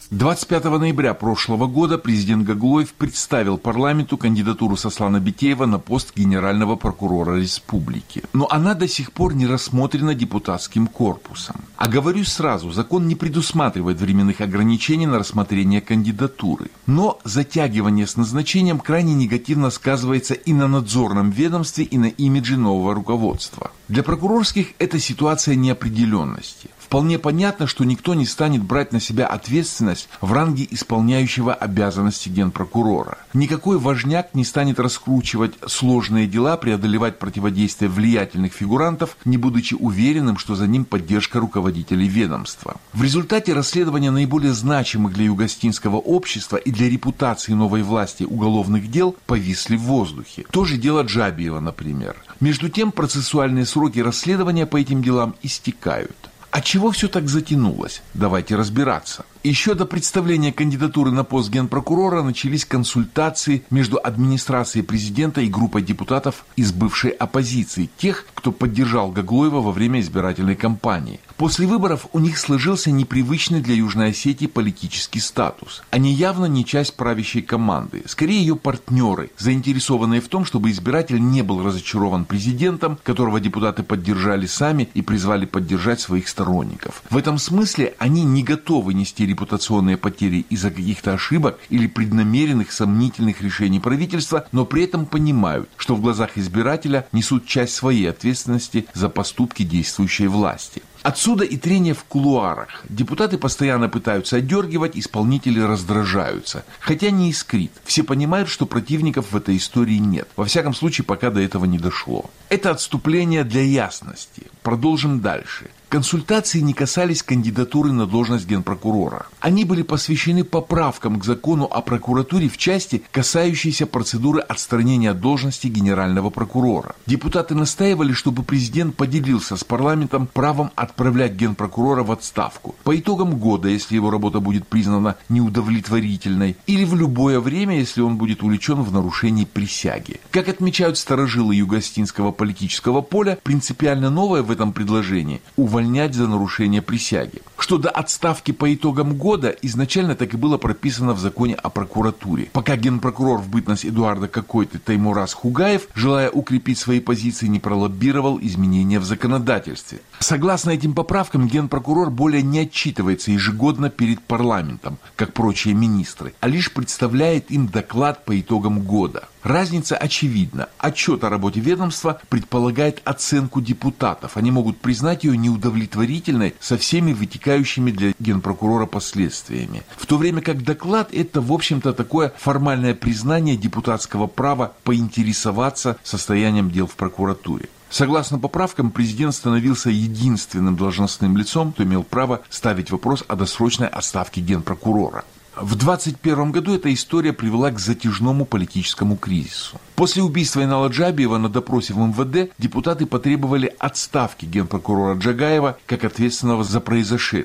25 ноября прошлого года президент Гаглоев представил парламенту кандидатуру Сослана Битиева на пост генерального прокурора республики. Но она до сих пор не рассмотрена депутатским корпусом. А говорю сразу, закон не предусматривает временных ограничений на рассмотрение кандидатуры. Но затягивание с назначением крайне негативно сказывается и на надзорном ведомстве, и на имидже нового руководства. Для прокурорских это ситуация неопределенности. Вполне понятно, что никто не станет брать на себя ответственность в ранге исполняющего обязанности генпрокурора. Никакой важняк не станет раскручивать сложные дела, преодолевать противодействие влиятельных фигурантов, не будучи уверенным, что за ним поддержка руководителей ведомства. В результате расследования наиболее значимых для югостинского общества и для репутации новой власти уголовных дел повисли в воздухе. То же дело Джабиева, например. Между тем, процессуальные сроки расследования по этим делам истекают. Отчего все так затянулось? Давайте разбираться. Еще до представления кандидатуры на пост генпрокурора начались консультации между администрацией президента и группой депутатов из бывшей оппозиции, тех, кто поддержал Гаглоева во время избирательной кампании. После выборов у них сложился непривычный для Южной Осетии политический статус. Они явно не часть правящей команды, скорее ее партнеры, заинтересованные в том, чтобы избиратель не был разочарован президентом, которого депутаты поддержали сами и призвали поддержать своих сторонников. В этом смысле они не готовы нести репутационные потери из-за каких-то ошибок или преднамеренных сомнительных решений правительства, но при этом понимают, что в глазах избирателя несут часть своей ответственности за поступки действующей власти. Отсюда и трение в кулуарах. Депутаты постоянно пытаются отдергивать, исполнители раздражаются. Хотя не искрит. Все понимают, что противников в этой истории нет. Во всяком случае, пока до этого не дошло. Это отступление для ясности. Продолжим дальше. Консультации не касались кандидатуры на должность генпрокурора. Они были посвящены поправкам к закону о прокуратуре в части, касающейся процедуры отстранения от должности генерального прокурора. Депутаты настаивали, чтобы президент поделился с парламентом правом отправлять генпрокурора в отставку по итогам года, если его работа будет признана неудовлетворительной, или в любое время, если он будет увлечен в нарушении присяги. Как отмечают старожилы югостинского политического поля, принципиально новое в этом предложении – увольнять за нарушение присяги. Что до отставки по итогам года, изначально так и было прописано в законе о прокуратуре. Пока генпрокурор в бытность Эдуарда Какойты Таймураз Хугаев, желая укрепить свои позиции, не пролоббировал изменения в законодательстве. Согласно этим поправкам, генпрокурор более не отчитывается ежегодно перед парламентом, как прочие министры, а лишь представляет им доклад по итогам года. Разница очевидна. Отчет о работе ведомства предполагает оценку депутатов. Они могут признать ее неудовлетворительной со всеми вытекающими для генпрокурора последствиями. В то время как доклад – это, в общем-то, такое формальное признание депутатского права поинтересоваться состоянием дел в прокуратуре. Согласно поправкам, президент становился единственным должностным лицом, кто имел право ставить вопрос о досрочной отставке генпрокурора. В 2021 году эта история привела к затяжному политическому кризису. После убийства Инала Джабиева на допросе в МВД депутаты потребовали отставки генпрокурора Джагаева как ответственного за произошедшее.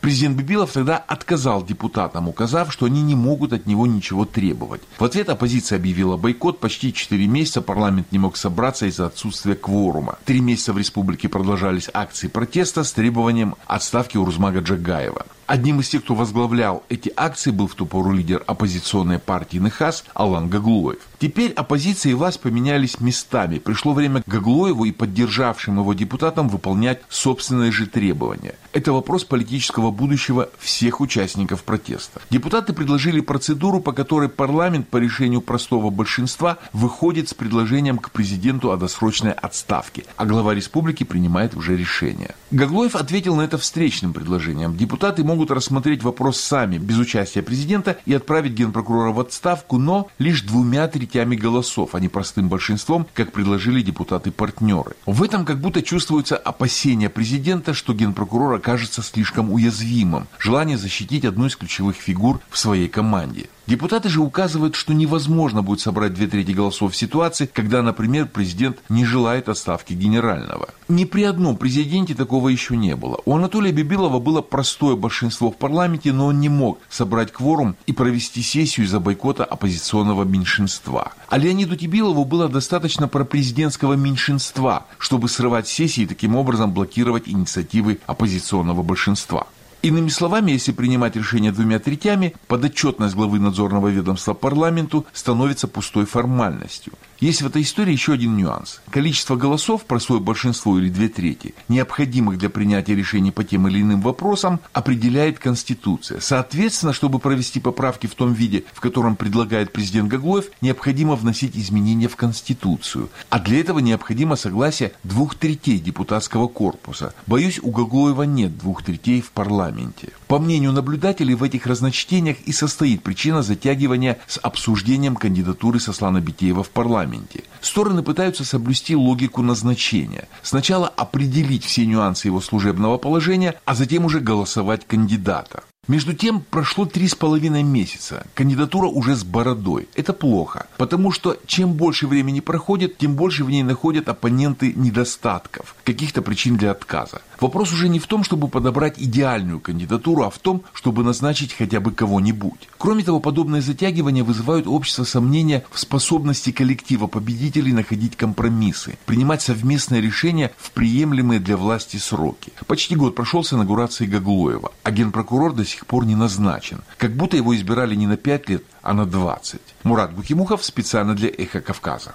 Президент Бибилов тогда отказал депутатам, указав, что они не могут от него ничего требовать. В ответ оппозиция объявила бойкот. Почти 4 месяца парламент не мог собраться из-за отсутствия кворума. 3 месяца в республике продолжались акции протеста с требованием отставки Урузмага Джагаева. Одним из тех, кто возглавлял эти акции, был в ту пору лидер оппозиционной партии НХАС Алан Гаглоев. Теперь оппозиция и власть поменялись местами. Пришло время Гаглоеву и поддержавшим его депутатам выполнять собственные же требования. Это вопрос политического будущего всех участников протеста. Депутаты предложили процедуру, по которой парламент по решению простого большинства выходит с предложением к президенту о досрочной отставке, а глава республики принимает уже решение. Гаглоев ответил на это встречным предложением. Депутаты могут рассмотреть вопрос сами, без участия президента, и отправить генпрокурора в отставку, но лишь 2/3 голосов, а не простым большинством, как предложили депутаты-партнеры. В этом как будто чувствуется опасение президента, что генпрокурор окажется слишком уязвимым, желание защитить одну из ключевых фигур в своей команде. Депутаты же указывают, что невозможно будет собрать 2/3 голосов в ситуации, когда, например, президент не желает отставки генерального. Ни при одном президенте такого еще не было. У Анатолия Бибилова было простое большинство в парламенте, но он не мог собрать кворум и провести сессию из-за бойкота оппозиционного меньшинства. А Леониду Тебилову было достаточно пропрезидентского меньшинства, чтобы срывать сессии и таким образом блокировать инициативы оппозиционного большинства. Иными словами, если принимать решение 2/3, подотчетность главы надзорного ведомства парламенту становится пустой формальностью. Есть в этой истории еще один нюанс. Количество голосов, простое большинство или 2/3, необходимых для принятия решений по тем или иным вопросам, определяет Конституция. Соответственно, чтобы провести поправки в том виде, в котором предлагает президент Гаглоев, необходимо вносить изменения в Конституцию. А для этого необходимо согласие 2/3 депутатского корпуса. Боюсь, у Гаглоева нет 2/3 в парламенте. По мнению наблюдателей, в этих разночтениях и состоит причина затягивания с обсуждением кандидатуры Сослана Битеева в парламенте. Стороны пытаются соблюсти логику назначения. Сначала определить все нюансы его служебного положения, а затем уже голосовать кандидата. Между тем, прошло 3,5 месяца. Кандидатура уже с бородой. Это плохо, потому что чем больше времени проходит, тем больше в ней находят оппоненты недостатков, каких-то причин для отказа. Вопрос уже не в том, чтобы подобрать идеальную кандидатуру, а в том, чтобы назначить хотя бы кого-нибудь. Кроме того, подобные затягивания вызывают у общества сомнения в способности коллектива победителей находить компромиссы, принимать совместные решения в приемлемые для власти сроки. Почти год прошел с инаугурации Гаглоева, а генпрокурор до сих пор не назначен. Как будто его избирали не на 5 лет, а на 20. Мурат Гукимухов специально для «Эхо Кавказа».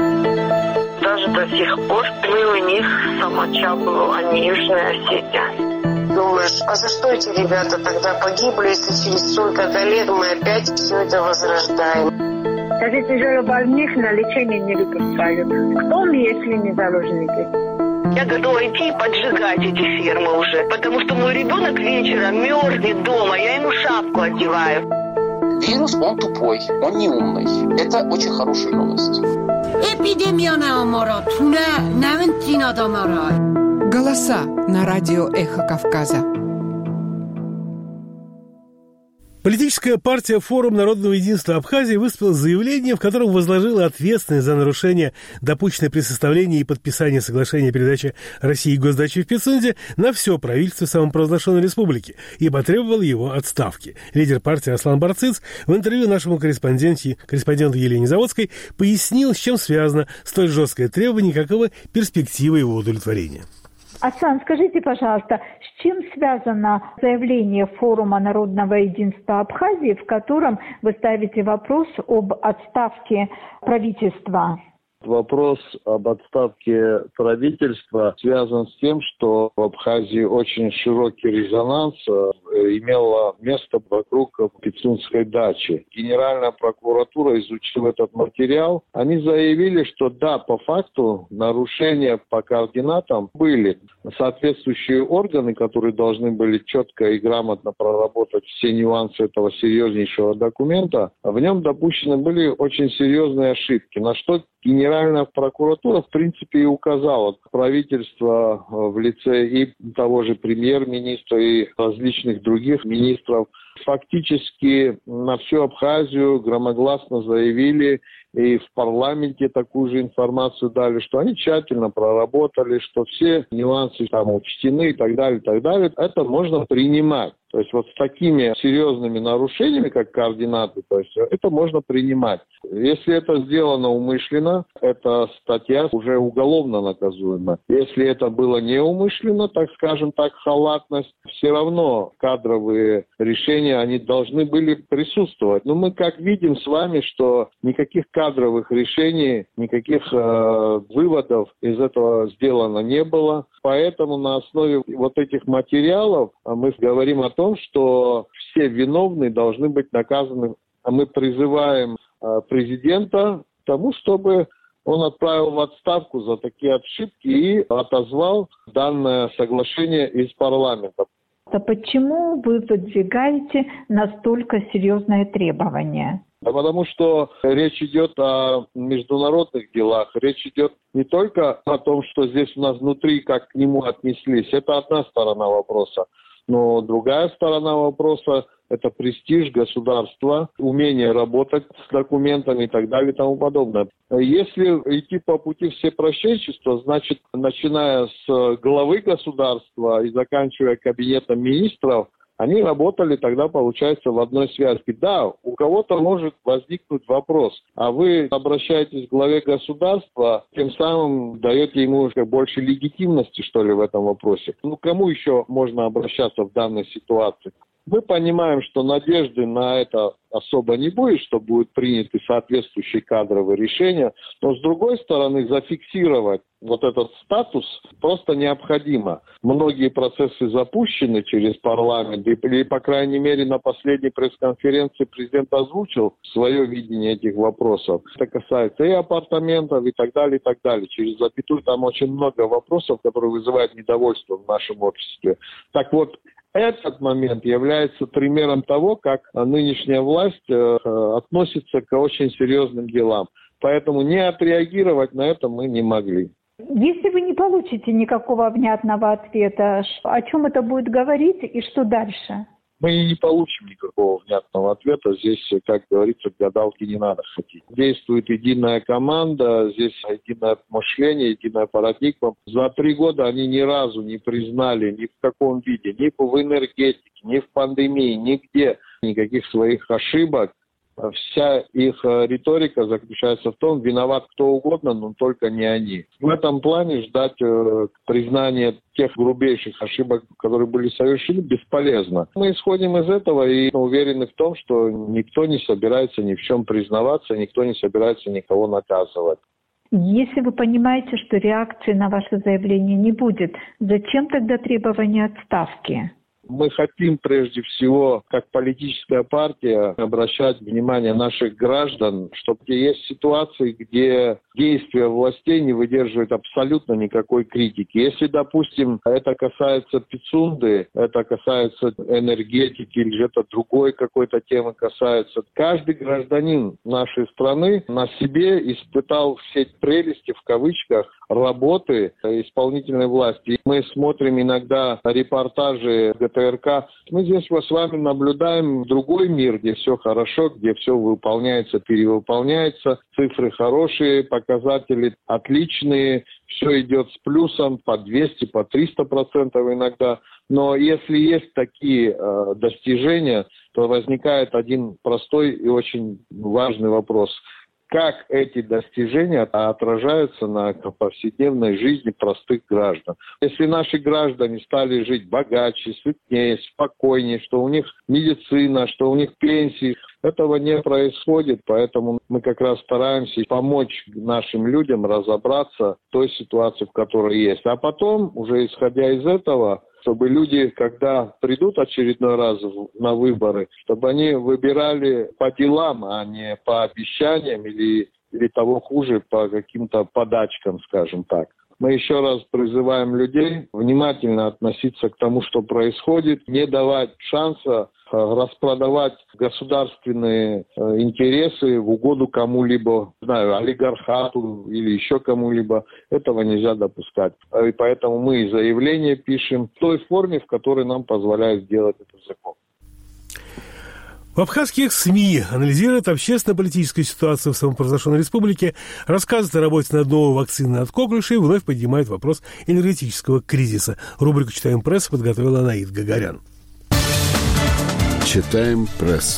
Даже до сих пор мы у них Самачаблу, а не Южная Осетия. Думаешь, а за что эти ребята тогда погибли, если через столько-то лет мы опять все это возрождаем? Даже тяжелобольных на лечение не выпускают. Кто мы, если не заложники? Я готова идти и поджигать эти фермы уже, потому что мой ребенок вечером мерзнет дома, я ему шапку одеваю. Вирус, он тупой, он не умный. Это очень хорошая новость. Голоса на радио «Эхо Кавказа». Политическая партия «Форум народного единства Абхазии» выступила с заявлением, в котором возложила ответственность за нарушение, допущенное при составлении и подписании соглашения о передаче России госдачи в Пицунде, на все правительство самопровозглашенной республики и потребовал его отставки. Лидер партии Аслан Барциц в интервью нашему корреспонденту Елене Заводской пояснил, с чем связано столь жесткое требование, каковы перспективы его удовлетворения. Аслан, скажите, пожалуйста, с чем связано заявление Форума народного единства Абхазии, в котором вы ставите вопрос об отставке правительства? Вопрос об отставке правительства связан с тем, что в Абхазии очень широкий резонанс имело место вокруг Пицунской дачи. Генеральная прокуратура изучила этот материал. Они заявили, что да, по факту нарушения по координатам были. Соответствующие органы, которые должны были четко и грамотно проработать все нюансы этого серьезнейшего документа, в нем допущены были очень серьезные ошибки, на что Генеральная Генеральная прокуратура, в принципе, и указала правительство в лице и того же премьер-министра, и различных других министров. Фактически на всю Абхазию громогласно заявили, и в парламенте такую же информацию дали, что они тщательно проработали, что все нюансы там учтены и так далее, и так далее. Это можно принимать. То есть вот с такими серьезными нарушениями, как координаты, то есть это можно принимать. Если это сделано умышленно, эта статья уже уголовно наказуема. Если это было неумышленно, так скажем так, халатность, все равно кадровые решения, они должны были присутствовать. Но мы как видим с вами, что никаких кадровых решений, никаких выводов из этого сделано не было. Поэтому на основе вот этих материалов мы говорим о том, что все виновные должны быть наказаны. А мы призываем президента к тому, чтобы он отправил в отставку за такие ошибки и отозвал данное соглашение из парламента. А почему вы выдвигаете настолько серьезные требования? Потому что речь идет о международных делах, речь идет не только о том, что здесь у нас внутри, как к нему отнеслись. Это одна сторона вопроса. Но другая сторона вопроса – это престиж государства, умение работать с документами и так далее и тому подобное. Если идти по пути всепрощенчества, значит, начиная с главы государства и заканчивая кабинетом министров, они работали тогда, получается, в одной связке. Да, у кого-то может возникнуть вопрос, а вы обращаетесь к главе государства, тем самым даете ему уже больше легитимности, что ли, в этом вопросе. Ну, кому еще можно обращаться в данной ситуации? Мы понимаем, что надежды на это особо не будет, что будут приняты соответствующие кадровые решения, но с другой стороны зафиксировать вот этот статус просто необходимо. Многие процессы запущены через парламент, и, по крайней мере, на последней пресс-конференции президент озвучил свое видение этих вопросов. Это касается и апартаментов, и так далее, и так далее. Через запятую там очень много вопросов, которые вызывают недовольство в нашем обществе. Так вот, этот момент является примером того, как нынешняя власть относится к очень серьезным делам. Поэтому не отреагировать на это мы не могли. Если вы не получите никакого внятного ответа, о чем это будет говорить и что дальше? Мы не получим никакого внятного ответа. Здесь, как говорится, гадалки не надо ходить. Действует единая команда, здесь единое мышление, единая парадигма. За 3 года они ни разу не признали ни в каком виде, ни в энергетике, ни в пандемии, нигде никаких своих ошибок. Вся их риторика заключается в том, виноват кто угодно, но только не они. В этом плане ждать признания тех грубейших ошибок, которые были совершены, бесполезно. Мы исходим из этого и уверены в том, что никто не собирается ни в чем признаваться, никто не собирается никого наказывать. Если вы понимаете, что реакции на ваше заявление не будет, зачем тогда требование отставки? Мы хотим прежде всего, как политическая партия, обращать внимание наших граждан, что есть ситуации, где действия властей не выдерживают абсолютно никакой критики. Если, допустим, это касается Пицунды, это касается энергетики или это другой какой-то темы касается, каждый гражданин нашей страны на себе испытал все прелести, в кавычках, работы исполнительной власти. Мы смотрим иногда репортажи ГТРК. Мы здесь с вами наблюдаем другой мир, где все хорошо, где все выполняется, перевыполняется, цифры хорошие, показатели отличные, все идет с плюсом по 200, по 300% иногда. Но если есть такие достижения, то возникает один простой и очень важный вопрос. Как эти достижения отражаются на повседневной жизни простых граждан. Если наши граждане стали жить богаче, сытнее, спокойнее, что у них медицина, что у них пенсии, этого не происходит, поэтому мы как раз стараемся помочь нашим людям разобраться в той ситуации, в которой есть. А потом, уже исходя из этого, чтобы люди, когда придут очередной раз на выборы, чтобы они выбирали по делам, а не по обещаниям или того хуже, по каким-то подачкам, скажем так. Мы еще раз призываем людей внимательно относиться к тому, что происходит, не давать шанса распродавать государственные интересы в угоду кому-либо, не знаю, олигархату или еще кому-либо. Этого нельзя допускать. И поэтому мы заявление пишем в той форме, в которой нам позволяет сделать этот закон. В абхазских СМИ анализируют общественно-политическую ситуацию в самопровозглашенной республике, рассказывают о работе над новой вакциной от коклюша и вновь поднимают вопрос энергетического кризиса. Рубрику «Читаем прессу» подготовила Наид Гагарян. Читаем прессу.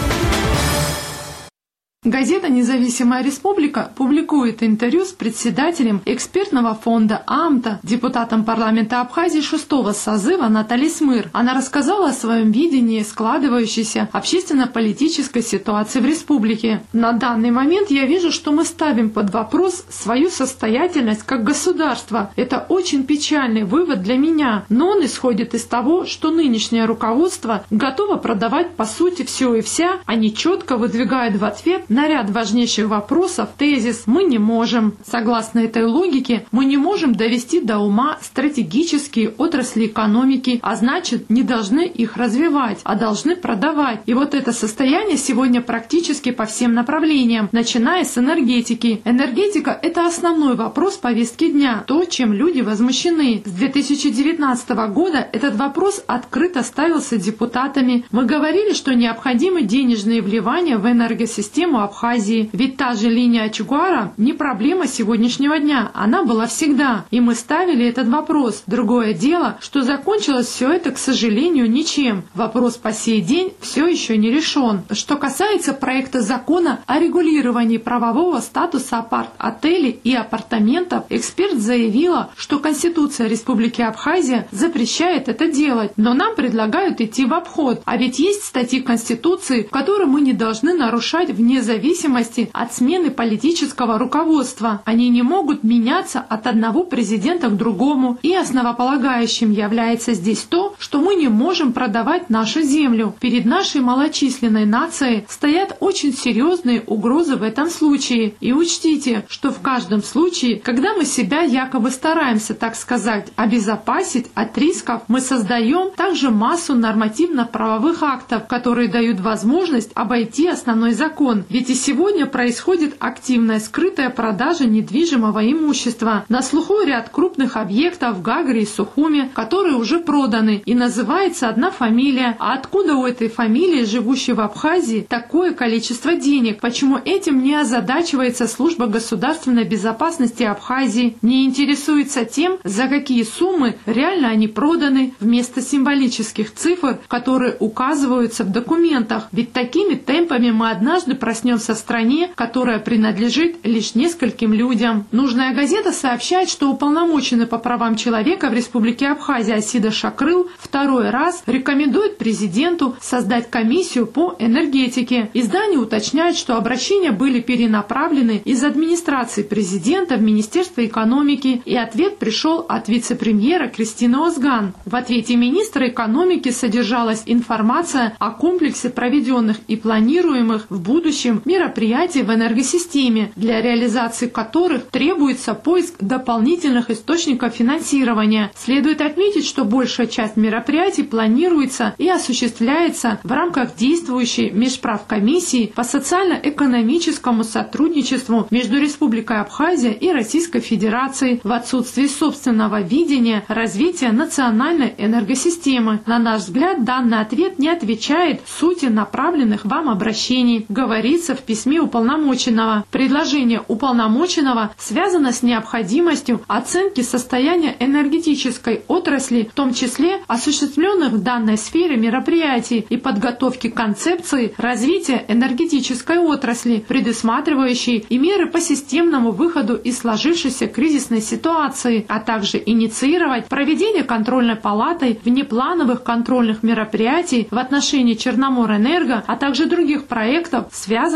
Газета «Независимая республика» публикует интервью с председателем экспертного фонда АМТА, депутатом парламента Абхазии 6-го созыва Натальей Смыр. Она рассказала о своем видении складывающейся общественно-политической ситуации в республике. На данный момент я вижу, что мы ставим под вопрос свою состоятельность как государства. Это очень печальный вывод для меня, но он исходит из того, что нынешнее руководство готово продавать по сути все и вся, они четко выдвигают в ответ на ряд важнейших вопросов тезис «мы не можем». Согласно этой логике, мы не можем довести до ума стратегические отрасли экономики, а значит, не должны их развивать, а должны продавать. И вот это состояние сегодня практически по всем направлениям, начиная с энергетики. Энергетика – это основной вопрос повестки дня, то, чем люди возмущены. С 2019 года этот вопрос открыто ставился депутатами. Мы говорили, что необходимы денежные вливания в энергосистему Абхазии. Ведь та же линия Чугуара не проблема сегодняшнего дня, она была всегда. И мы ставили этот вопрос. Другое дело, что закончилось все это, к сожалению, ничем. Вопрос по сей день все еще не решен. Что касается проекта закона о регулировании правового статуса апарт-отелей и апартаментов, эксперт заявила, что Конституция Республики Абхазия запрещает это делать, но нам предлагают идти в обход. А ведь есть статьи Конституции, которые мы не должны нарушать вне зависимости от смены политического руководства. Они не могут меняться от одного президента к другому. И основополагающим является здесь то, что мы не можем продавать нашу землю. Перед нашей малочисленной нацией стоят очень серьезные угрозы в этом случае. И учтите, что в каждом случае, когда мы себя якобы стараемся, так сказать, обезопасить от рисков, мы создаем также массу нормативно-правовых актов, которые дают возможность обойти основной закон. Ведь и сегодня происходит активная скрытая продажа недвижимого имущества. На слуху ряд крупных объектов в Гагре и Сухуме, которые уже проданы, и называется одна фамилия. А откуда у этой фамилии, живущей в Абхазии, такое количество денег? Почему этим не озадачивается служба государственной безопасности Абхазии, не интересуется тем, за какие суммы реально они проданы, вместо символических цифр, которые указываются в документах? Ведь такими темпами мы однажды проснемся в стране, которая принадлежит лишь нескольким людям. Нужная газета сообщает, что уполномоченный по правам человека в Республике Абхазия Асида Шакрыл второй раз рекомендует президенту создать комиссию по энергетике. Издание уточняет, что обращения были перенаправлены из администрации президента в Министерство экономики, и ответ пришел от вице-премьера Кристины Озган. В ответе министра экономики содержалась информация о комплексе проведенных и планируемых в будущем мероприятий в энергосистеме, для реализации которых требуется поиск дополнительных источников финансирования. Следует отметить, что большая часть мероприятий планируется и осуществляется в рамках действующей межправкомиссии по социально-экономическому сотрудничеству между Республикой Абхазия и Российской Федерацией в отсутствии собственного видения развития национальной энергосистемы. На наш взгляд, данный ответ не отвечает сути направленных вам обращений, говорится в письме уполномоченного. Предложение уполномоченного связано с необходимостью оценки состояния энергетической отрасли, в том числе осуществленных в данной сфере мероприятий, и подготовки концепции развития энергетической отрасли, предусматривающей и меры по системному выходу из сложившейся кризисной ситуации, а также инициировать проведение контрольной палатой внеплановых контрольных мероприятий в отношении Черноморэнерго, а также других проектов, связанных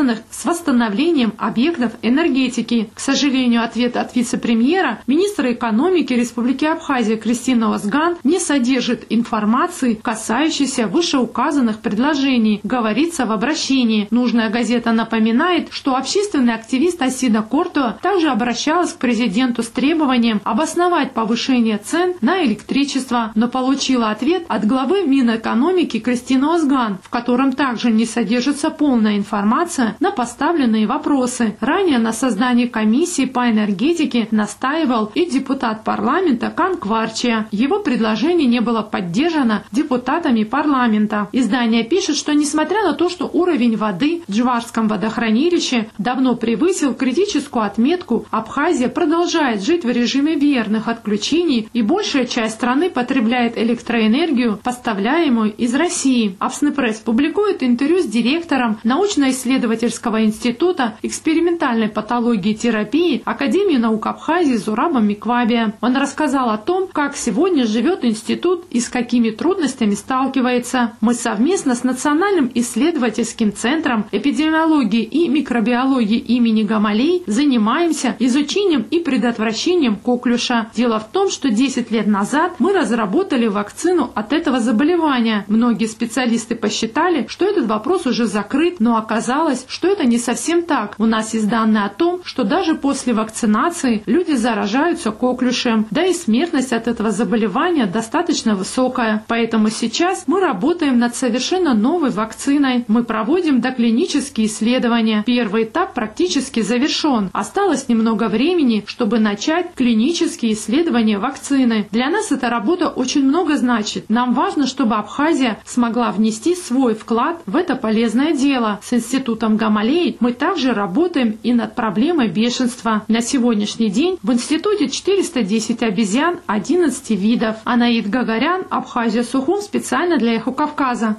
связанных с восстановлением объектов энергетики. К сожалению, ответ от вице-премьера, министра экономики Республики Абхазия Кристины Озган не содержит информации, касающейся вышеуказанных предложений, говорится в обращении. Нужная газета напоминает, что общественный активист Асида Кортуа также обращалась к президенту с требованием обосновать повышение цен на электричество, но получила ответ от главы Минэкономики Кристины Озган, в котором также не содержится полная информация на поставленные вопросы. Ранее на создании комиссии по энергетике настаивал и депутат парламента Кан Кварчия. Его предложение не было поддержано депутатами парламента. Издание пишет, что несмотря на то, что уровень воды в Джварском водохранилище давно превысил критическую отметку, Абхазия продолжает жить в режиме верных отключений, и большая часть страны потребляет электроэнергию, поставляемую из России. Абснепресс публикует интервью с директором научно-исследовательского института экспериментальной патологии и терапии Академии наук Абхазии Зурабом Миквабия. Он рассказал о том, как сегодня живет институт и с какими трудностями сталкивается. Мы совместно с Национальным исследовательским центром эпидемиологии и микробиологии имени Гамалей занимаемся изучением и предотвращением коклюша. Дело в том, что 10 лет назад мы разработали вакцину от этого заболевания. Многие специалисты посчитали, что этот вопрос уже закрыт, но оказалось, что это не совсем так. У нас есть данные о том, что даже после вакцинации люди заражаются коклюшем, да и смертность от этого заболевания достаточно высокая. Поэтому сейчас мы работаем над совершенно новой вакциной. Мы проводим доклинические исследования. Первый этап практически завершен. Осталось немного времени, чтобы начать клинические исследования вакцины. Для нас эта работа очень много значит. Нам важно, чтобы Абхазия смогла внести свой вклад в это полезное дело. С институтом Гамалей мы также работаем и над проблемой бешенства. На сегодняшний день в институте 410 обезьян 11 видов. Анаид Гагарян, Абхазия Сухум, специально для Эхо Кавказа.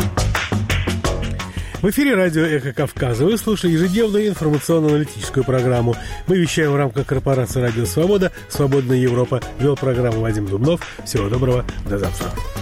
В эфире радио «Эхо Кавказа». Вы слушаете ежедневную информационно-аналитическую программу. Мы вещаем в рамках корпорации «Радио Свобода», «Свободная Европа». Вел программу Вадим Дубнов. Всего доброго. До завтра.